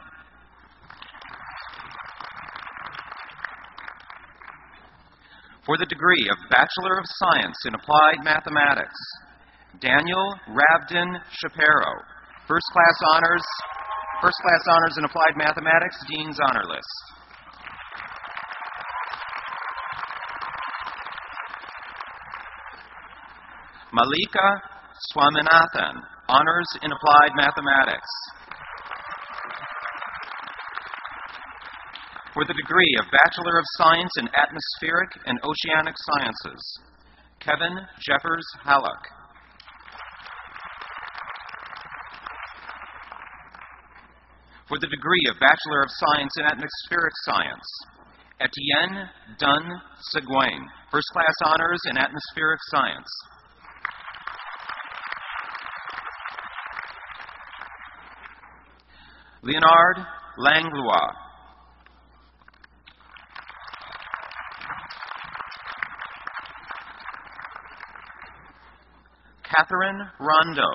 For the degree of Bachelor of Science in Applied Mathematics, Daniel Rabdin Shapiro. First class honors, first class honors in Applied Mathematics, Dean's Honor List. Malika Swaminathan, honors in Applied Mathematics. For the degree of Bachelor of Science in Atmospheric and Oceanic Sciences, Kevin Jeffers Hallock. For the degree of Bachelor of Science in Atmospheric Science, Etienne Dunn Seguin, first class honors in Atmospheric Science. Leonard Langlois. Catherine Rondo.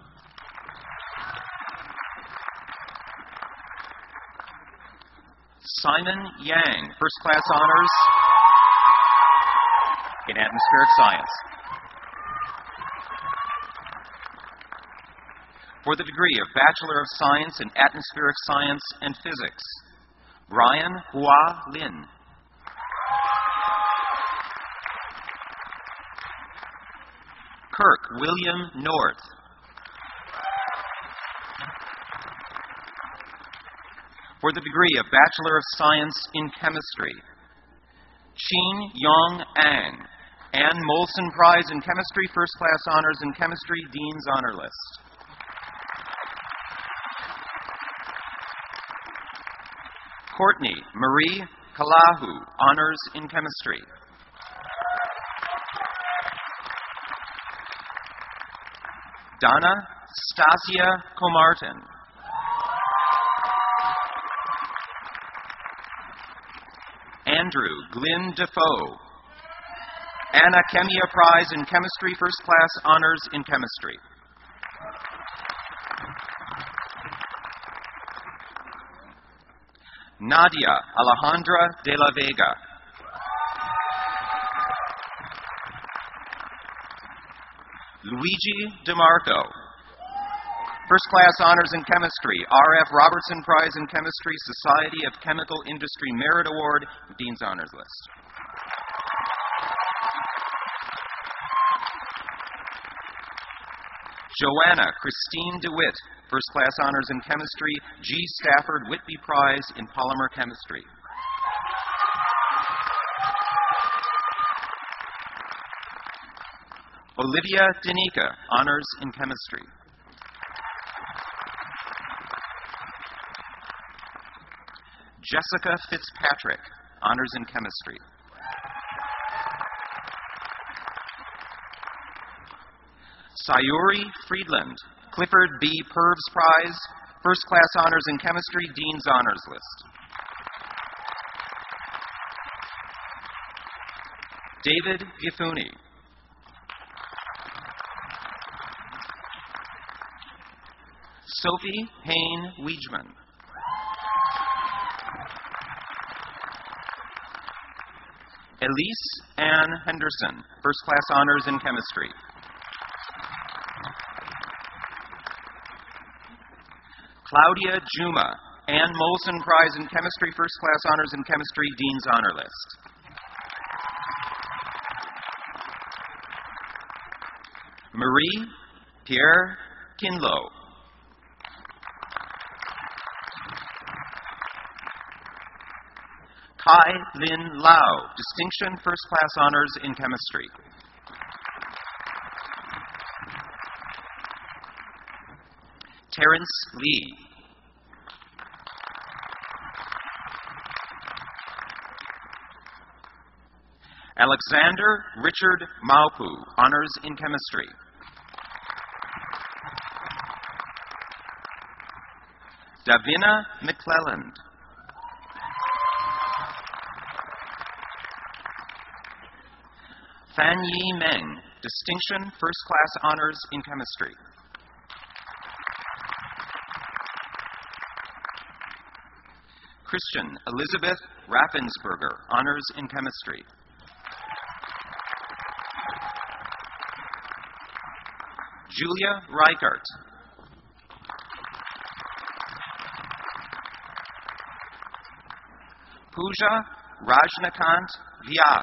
Simon Yang, first class honors in Atmospheric Science. For the degree of Bachelor of Science in Atmospheric Science and Physics, Brian Hua Lin. Kirk William North. For the degree of Bachelor of Science in Chemistry, Qin Yong Ang. Ann Molson Prize in Chemistry, first class honors in Chemistry, Dean's Honor List. Courtney Marie Kalahu, honors in Chemistry. Donna Stasia Comartin. Andrew Glynn Defoe. Anna Kemia Prize in Chemistry, first class honors in Chemistry. Nadia Alejandra de la Vega. Luigi DeMarco. First class honors in Chemistry, R F Robertson Prize in Chemistry, Society of Chemical Industry Merit Award, Dean's Honors List. Joanna Christine DeWitt, first class honors in Chemistry, G. Stafford Whitby Prize in Polymer Chemistry. Olivia Denica, honors in Chemistry. Jessica Fitzpatrick, honors in Chemistry. Sayuri Friedland, Clifford B. Purves Prize, First Class Honors in Chemistry, Dean's Honors List. David Gifuni. Sophie Hain Weidman. Elise Ann Henderson, First Class Honors in Chemistry. Claudia Juma, Ann Molson Prize in Chemistry, First Class Honors in Chemistry, Dean's Honor List. Marie Pierre Kinlow. Kai Lin Lau, Distinction First Class Honors in Chemistry. Terrence Lee. Alexander Richard Maupu, Honors in Chemistry. Davina McClelland. Fan Yi Meng, Distinction First Class Honors in Chemistry. Christian Elizabeth Raffensperger, Honors in Chemistry. Julia Reichert. Pooja Rajnikant Vyas.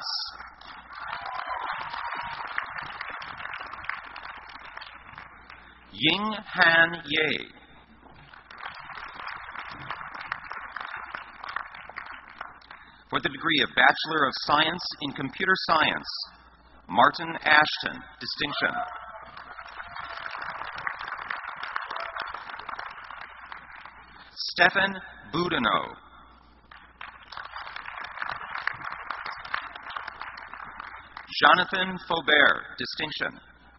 Ying Han Ye. For the degree of Bachelor of Science in Computer Science, Martin Ashton, Distinction. Stefan Boudinot. Jonathan Faubert, Distinction.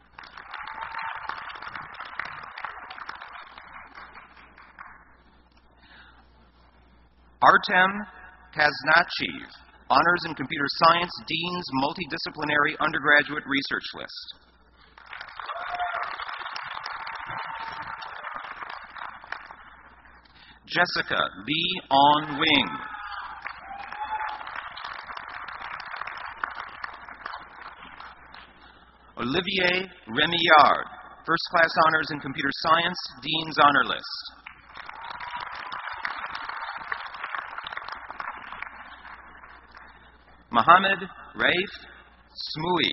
Artem Kaznachev, Honors in Computer Science, Dean's Multidisciplinary Undergraduate Research List. Jessica Lee On Wing. Olivier Remillard, First Class Honors in Computer Science, Dean's Honor List. Mohammed Raif Smoui.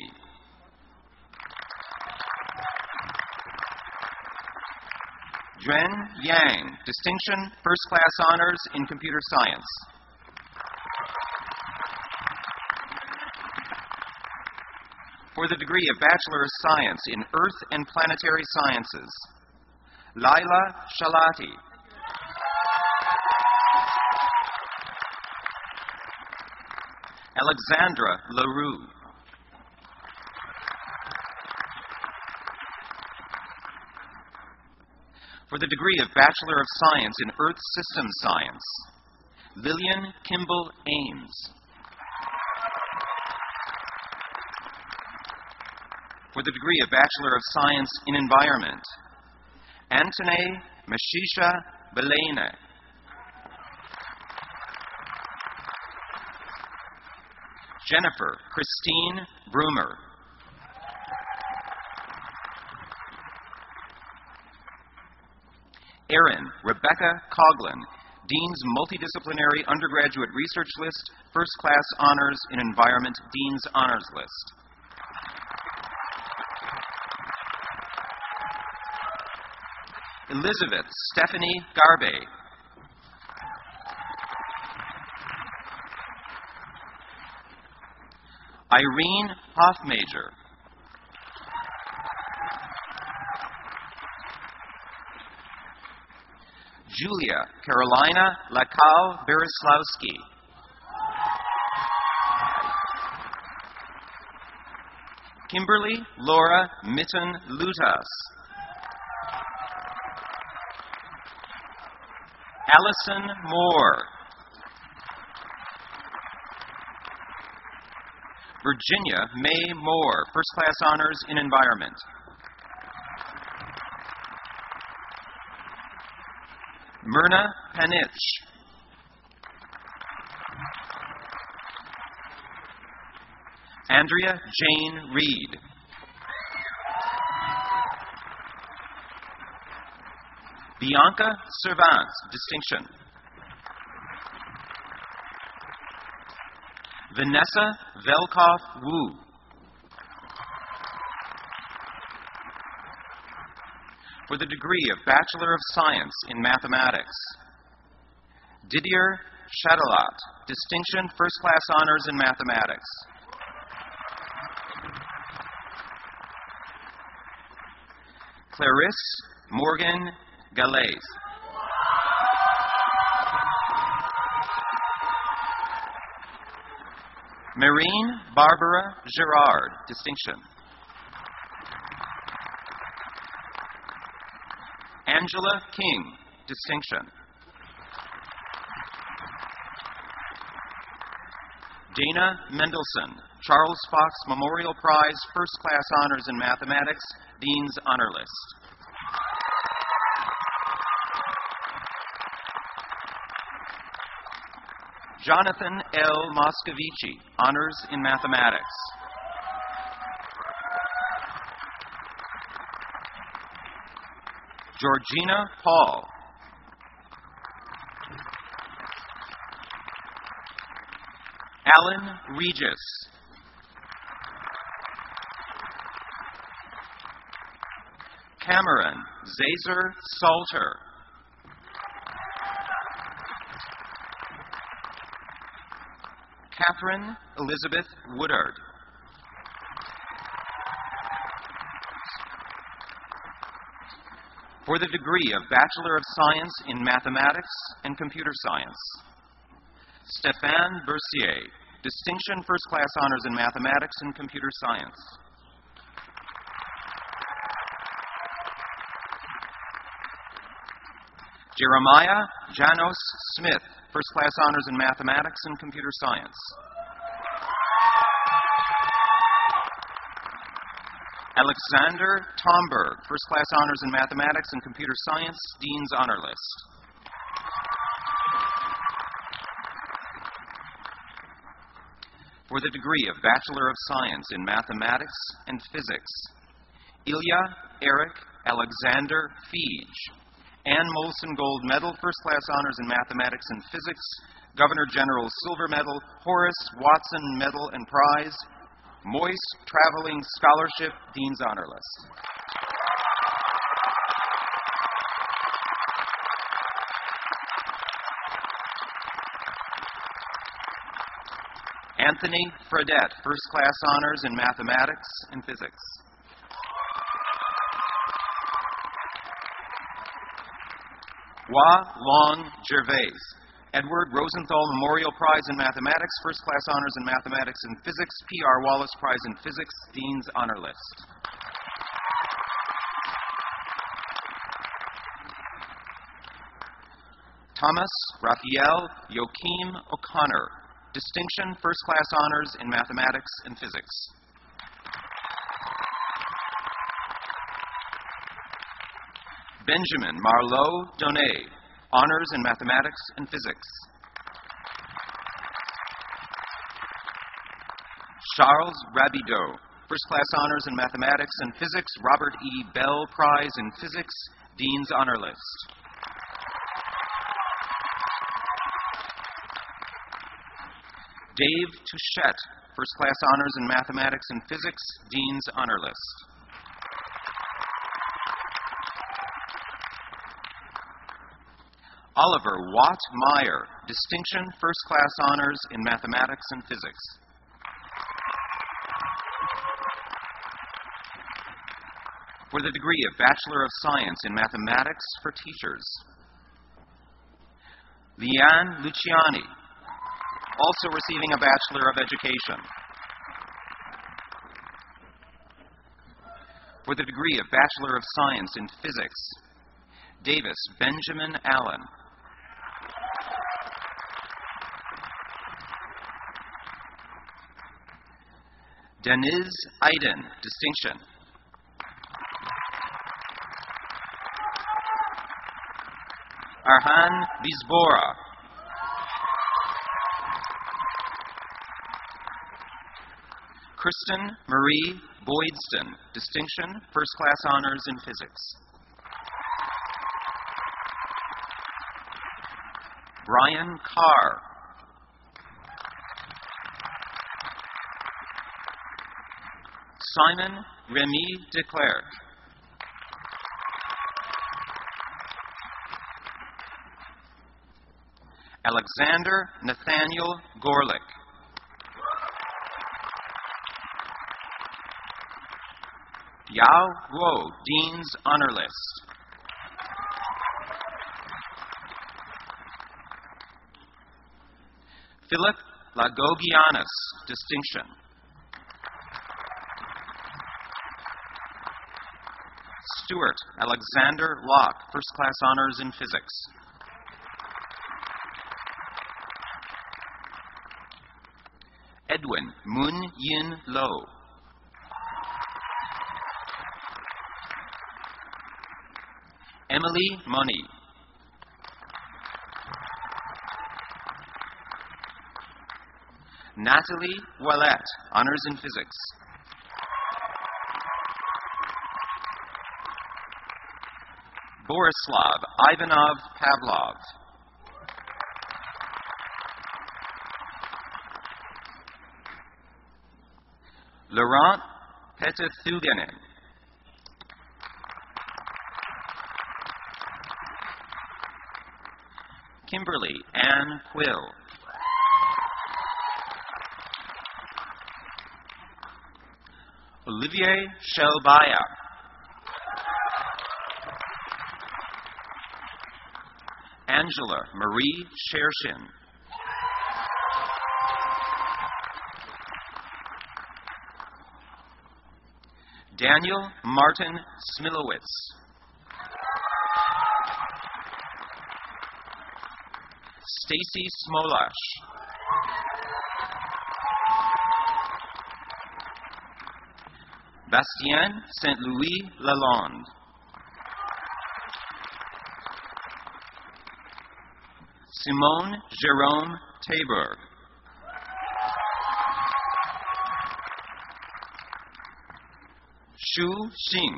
Dren Yang, Distinction, First Class Honors in Computer Science. For the degree of Bachelor of Science in Earth and Planetary Sciences, Laila Shalati. Alexandra LaRue. For the degree of Bachelor of Science in Earth System Science, Lillian Kimball Ames. For the degree of Bachelor of Science in Environment, Antone Mashisha Belene. Jennifer Christine Brumer. Erin Rebecca Coughlin, Dean's Multidisciplinary Undergraduate Research List, First Class Honors in Environment, Dean's Honors List. Elizabeth Stephanie Garbe. Irene Hoffmajor. Julia Carolina Lakau Berislawski. Kimberly Laura Mitten Lutas. Allison Moore. Virginia May Moore, First Class Honors in Environment. Myrna Panitch. Andrea Jane Reed. Bianca Servant, distinction. Vanessa Velkoff Wu. For the degree of Bachelor of Science in Mathematics. Didier Chatelot, distinction, First Class Honors in Mathematics. Clarisse Morgan Galais. Marine Barbara Gerard, distinction. Angela King, distinction. Dana Mendelson, Charles Fox Memorial Prize, First Class Honors in Mathematics, Dean's Honor List. Jonathan L. Moscovici, Honors in Mathematics. Georgina Paul. Alan Regis. Cameron Zazer Salter. Catherine Elizabeth Woodard. For the degree of Bachelor of Science in Mathematics and Computer Science. Stéphane Bercier, distinction, First Class Honors in Mathematics and Computer Science. Jeremiah Janos Smith, First Class Honors in Mathematics and Computer Science. Alexander Tomberg, First Class Honors in Mathematics and Computer Science, Dean's Honor List. For the degree of Bachelor of Science in Mathematics and Physics, Ilya Eric Alexander Feege. Ann Molson Gold Medal, First Class Honors in Mathematics and Physics, Governor General Silver Medal, Horace Watson Medal and Prize, Moyce Traveling Scholarship, Dean's Honor List. Anthony Fredette, First Class Honors in Mathematics and Physics. Hua Long Gervais, Edward Rosenthal Memorial Prize in Mathematics, First Class Honors in Mathematics and Physics, P R Wallace Prize in Physics, Dean's Honor List. Thomas Raphael Joachim O'Connor, distinction, First Class Honors in Mathematics and Physics. Benjamin Marlowe Donnet, Honors in Mathematics and Physics. Charles Rabideau, First Class Honors in Mathematics and Physics, Robert E. Bell Prize in Physics, Dean's Honor List. Dave Touchette, First Class Honors in Mathematics and Physics, Dean's Honor List. Oliver Watt Meyer, distinction, First Class Honors in Mathematics and Physics. For the degree of Bachelor of Science in Mathematics for Teachers. Leanne Luciani, also receiving a Bachelor of Education. For the degree of Bachelor of Science in Physics, Davis Benjamin Allen. Deniz Aydin, distinction. Arhan Vizbora. Kristen Marie Boydston, distinction, first class honors in physics. Brian Carr. Simon Remy Declerc. Alexander Nathaniel Gorlick. Yao Guo, Dean's Honor List. Philip Lagogianis, distinction. Stuart Alexander Locke, first class honors in physics. Edwin Moon Yin Lo. Emily Money. Natalie Ouellette, honors in physics. Borislav Ivanov Pavlov. Laurent Petethuganin. Kimberly Ann Quill. Olivier Shelbaya. Angela Marie Shershin. Daniel Martin Smilowitz. Stacy Smolash. Bastien Saint Louis Lalonde. Simone Jerome Tabor. Shu Xing.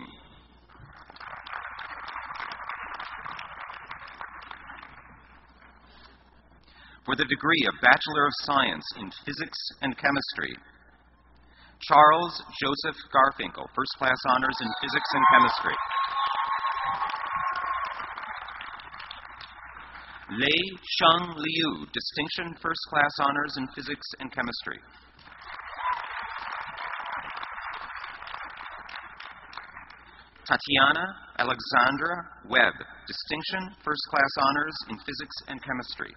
For the degree of Bachelor of Science in Physics and Chemistry, Charles Joseph Garfinkel, first class honors in Physics and Chemistry. Lei Sheng Liu, distinction, first class honors in Physics and Chemistry. Tatiana Alexandra Webb, distinction, first class honors in Physics and Chemistry.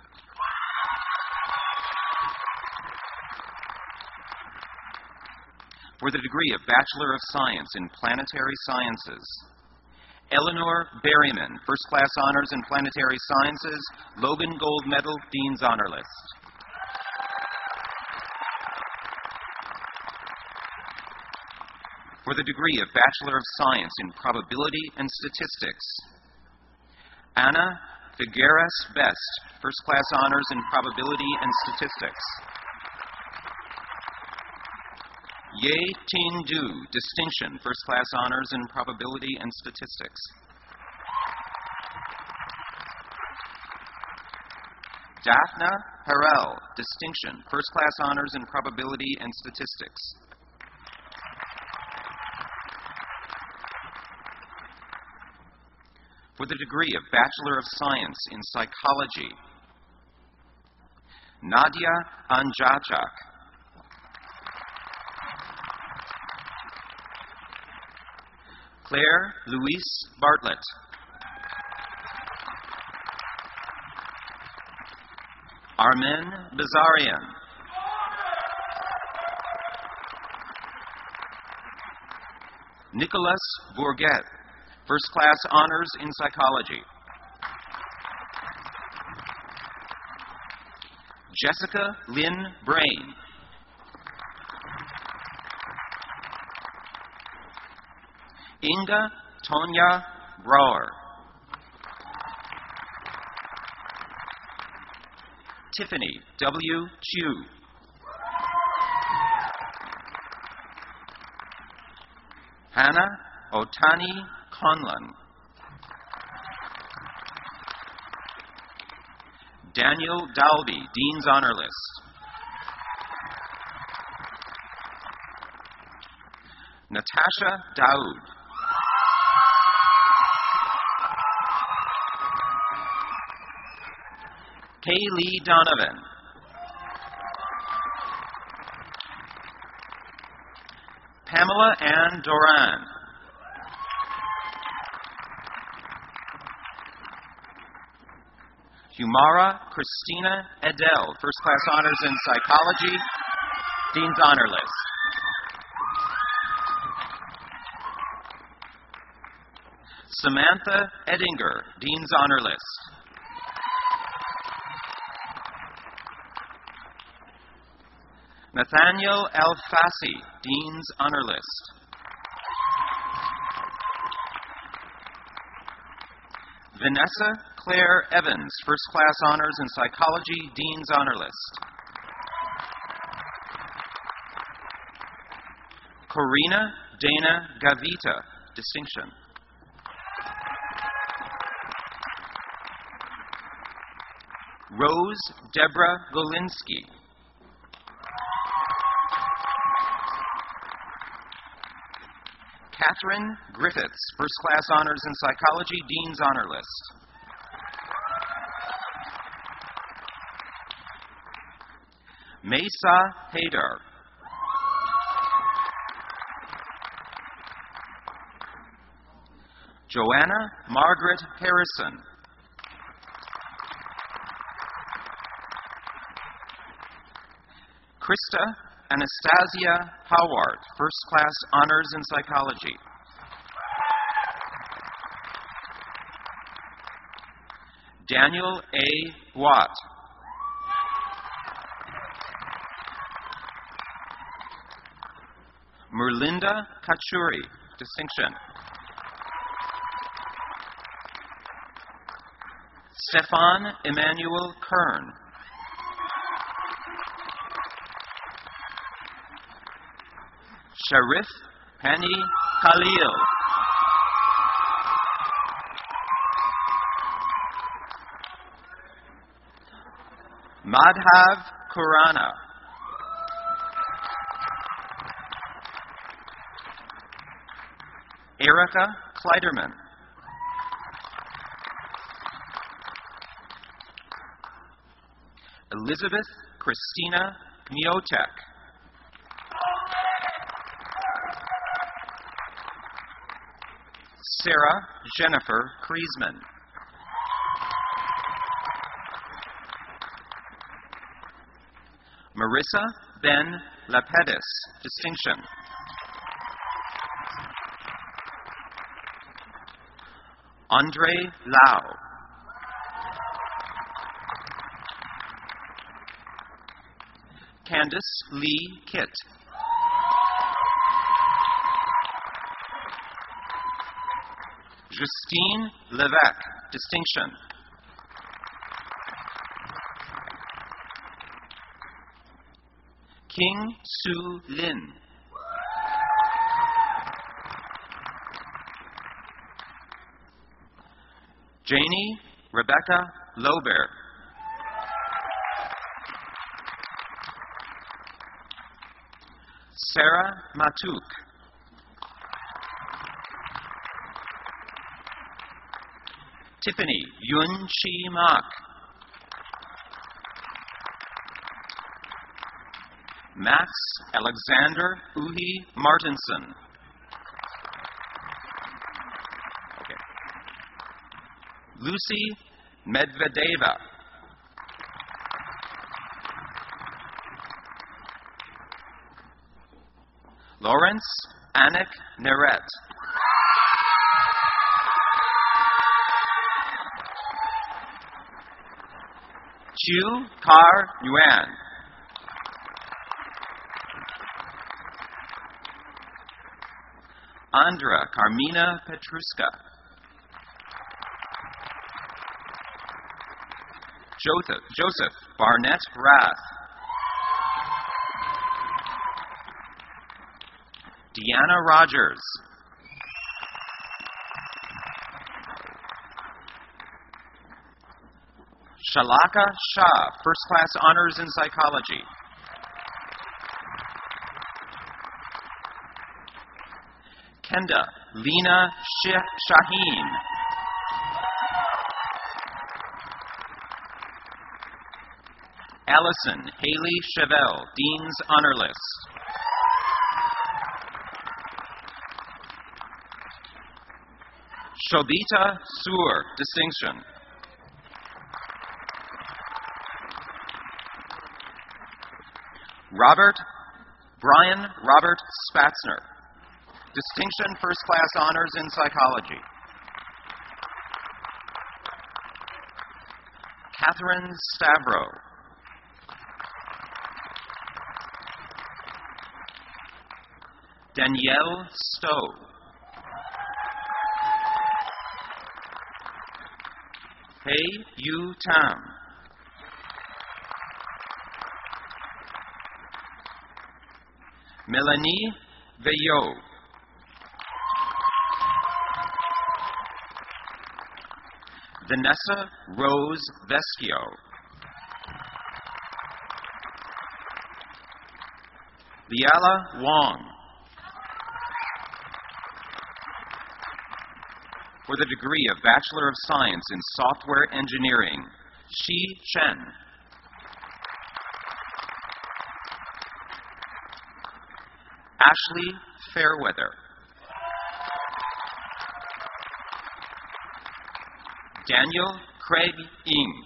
For the degree of Bachelor of Science in Planetary Sciences, Eleanor Berryman, first class honors in Planetary Sciences, Logan Gold Medal, Dean's Honor List. For the degree of Bachelor of Science in Probability and Statistics, Anna Figueres Best, first class honors in Probability and Statistics. Ye Ting Du, distinction, first class honors in Probability and Statistics. Daphna Harrell, distinction, first class honors in Probability and Statistics. For the degree of Bachelor of Science in Psychology, Nadia Anjachak. Claire Louise Bartlett. Armen Bazarian. Nicholas Bourget, first class honors in psychology. Jessica Lynn Brain. Inga Tonya Brouwer. Tiffany W. Chu. Hannah Otani Conlon. Daniel Dalby, Dean's Honor List. Natasha Daoud. Kaylee Donovan. Pamela Ann Doran. Humara Christina Edel, First Class Honors in Psychology, Dean's Honor List. Samantha Edinger, Dean's Honor List. Nathaniel Alfasi, Dean's Honor List. Vanessa Claire Evans, First Class Honors in Psychology, Dean's Honor List. Corina Dana Gavita, Distinction. Rose Deborah Golinsky. Catherine Griffiths, First Class Honors in Psychology, Dean's Honor List. Mesa Haydar. Joanna Margaret Harrison. Krista Anastasia Howard, First Class Honors in Psychology. Daniel A. Watt. Merlinda Kachuri, Distinction. Stefan Emmanuel Kern. Sharif Hani Khalil. Madhav Khurana. Erica Kleiderman. Elizabeth Christina Miotek. Sarah Jennifer Kriesman. Marissa Ben Lapedis, Distinction. Andre Lau. Candace Lee Kitt. Justine Levesque, Distinction. King Su Lin. Janie Rebecca Lober. Sarah Matuk. Tiffany Yun Chi Mak. Max Alexander Uhi Martinson. Okay. Lucy Medvedeva. Lawrence Anik Neret. Chu Kar Yuan. Andra Carmina Petruska. Joseph, Joseph Barnett Rath. Deanna Rogers. Shalaka Shah, First Class Honors in Psychology. Kenda Lena Shaheen. Allison Haley Chevelle, Dean's Honor List. Shobita Sur, Distinction. Robert Brian Robert Spatzner, Distinction First Class Honors in Psychology. Catherine Stavro. Danielle Stowe. Hei Yu Tam. Melanie Veillot. Vanessa Rose Vescio. Liala Wong. For the degree of Bachelor of Science in Software Engineering, Shi Chen. Ashley Fairweather. Daniel Craig Ng.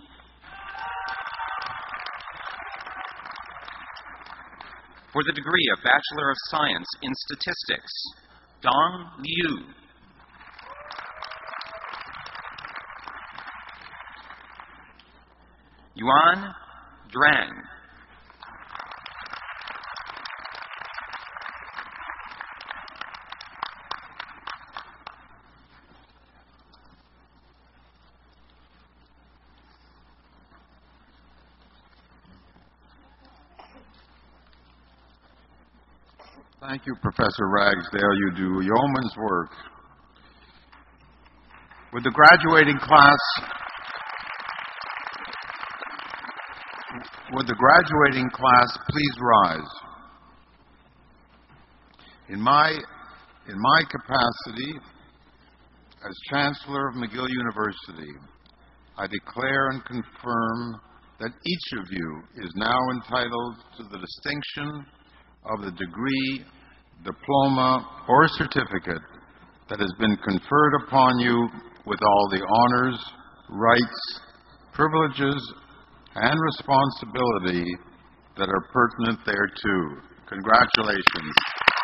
For the degree of Bachelor of Science in Statistics, Dong Liu. Yuan Drang. Thank you, Professor Ragsdale. You do yeoman's work. Would the graduating class would the graduating class please rise? In my in my capacity as Chancellor of McGill University, I declare and confirm that each of you is now entitled to the distinction of the degree, diploma, or certificate that has been conferred upon you with all the honors, rights, privileges, and responsibility that are pertinent thereto. Congratulations.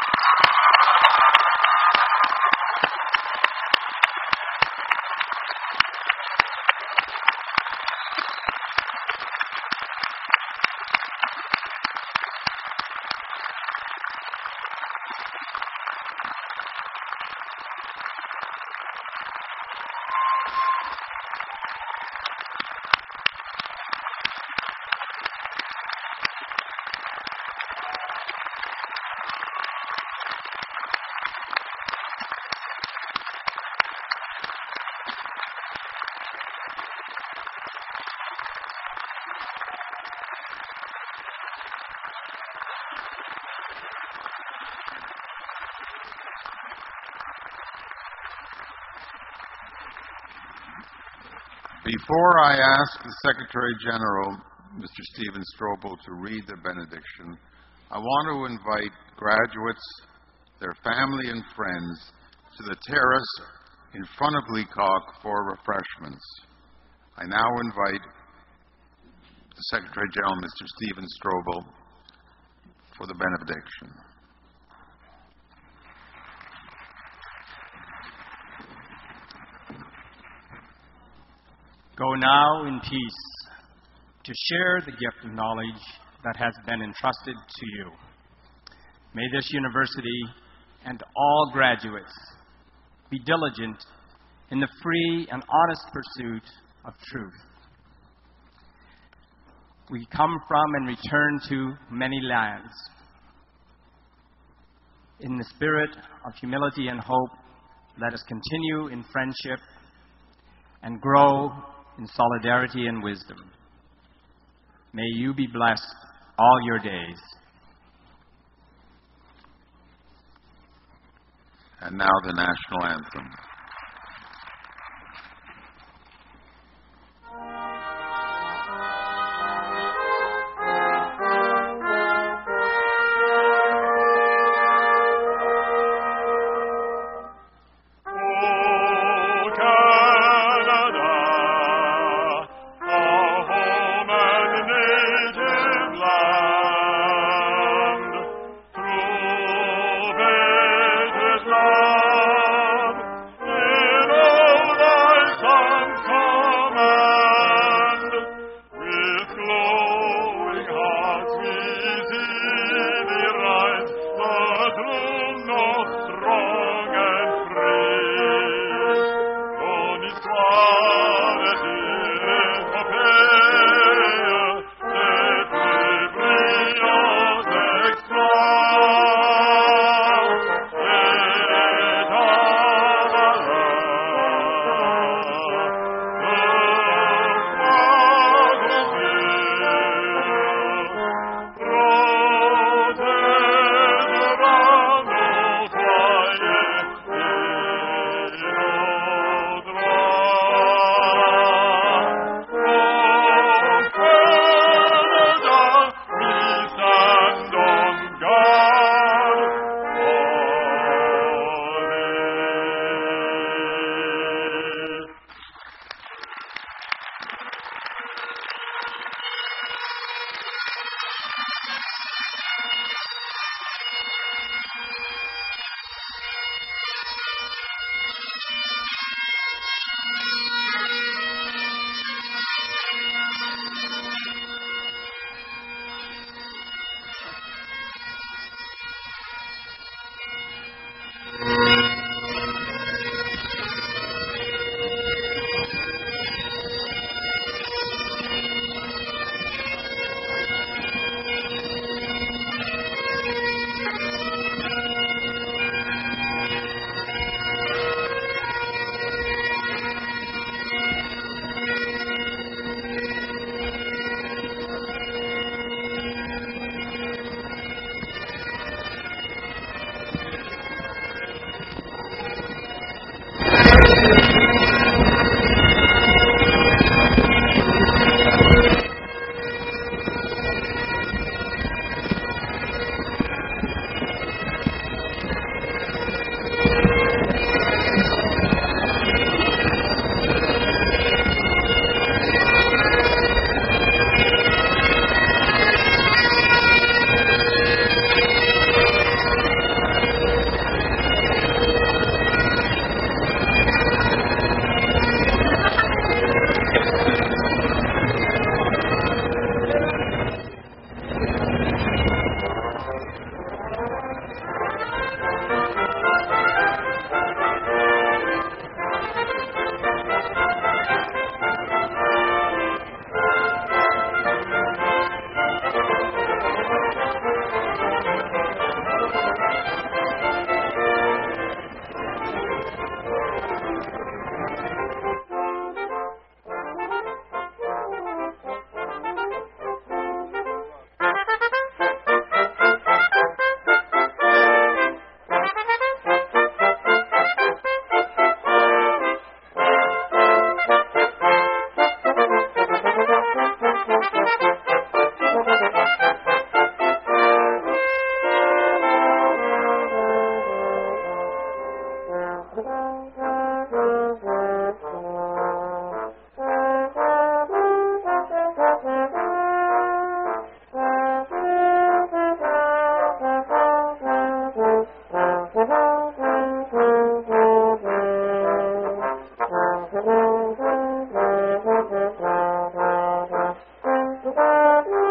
Before I ask the Secretary General, Mister Stephen Strobel, to read the benediction, I want to invite graduates, their family and friends, to the terrace in front of Leacock for refreshments. I now invite the Secretary General, Mister Stephen Strobel, for the benediction. Go now in peace to share the gift of knowledge that has been entrusted to you. May this university and all graduates, be diligent in the free and honest pursuit of truth. We come from and return to many lands. In the spirit of humility and hope, let us continue in friendship and grow in solidarity and wisdom. May you be blessed all your days. And now the national anthem.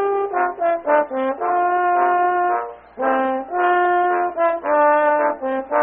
Thank you.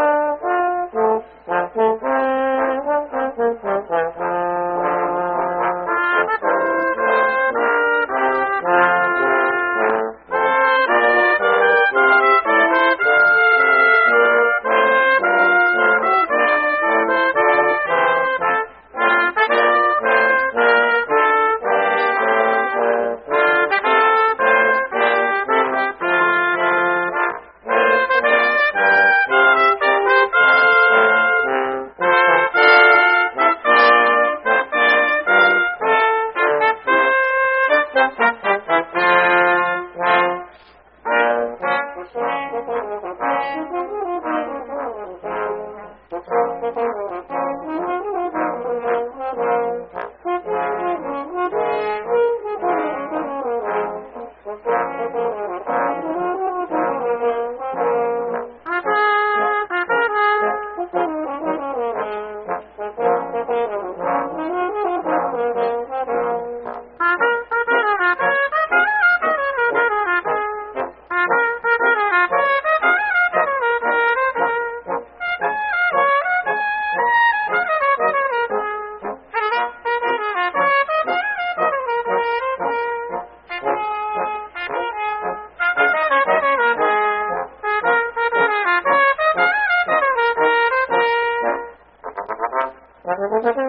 Thank you.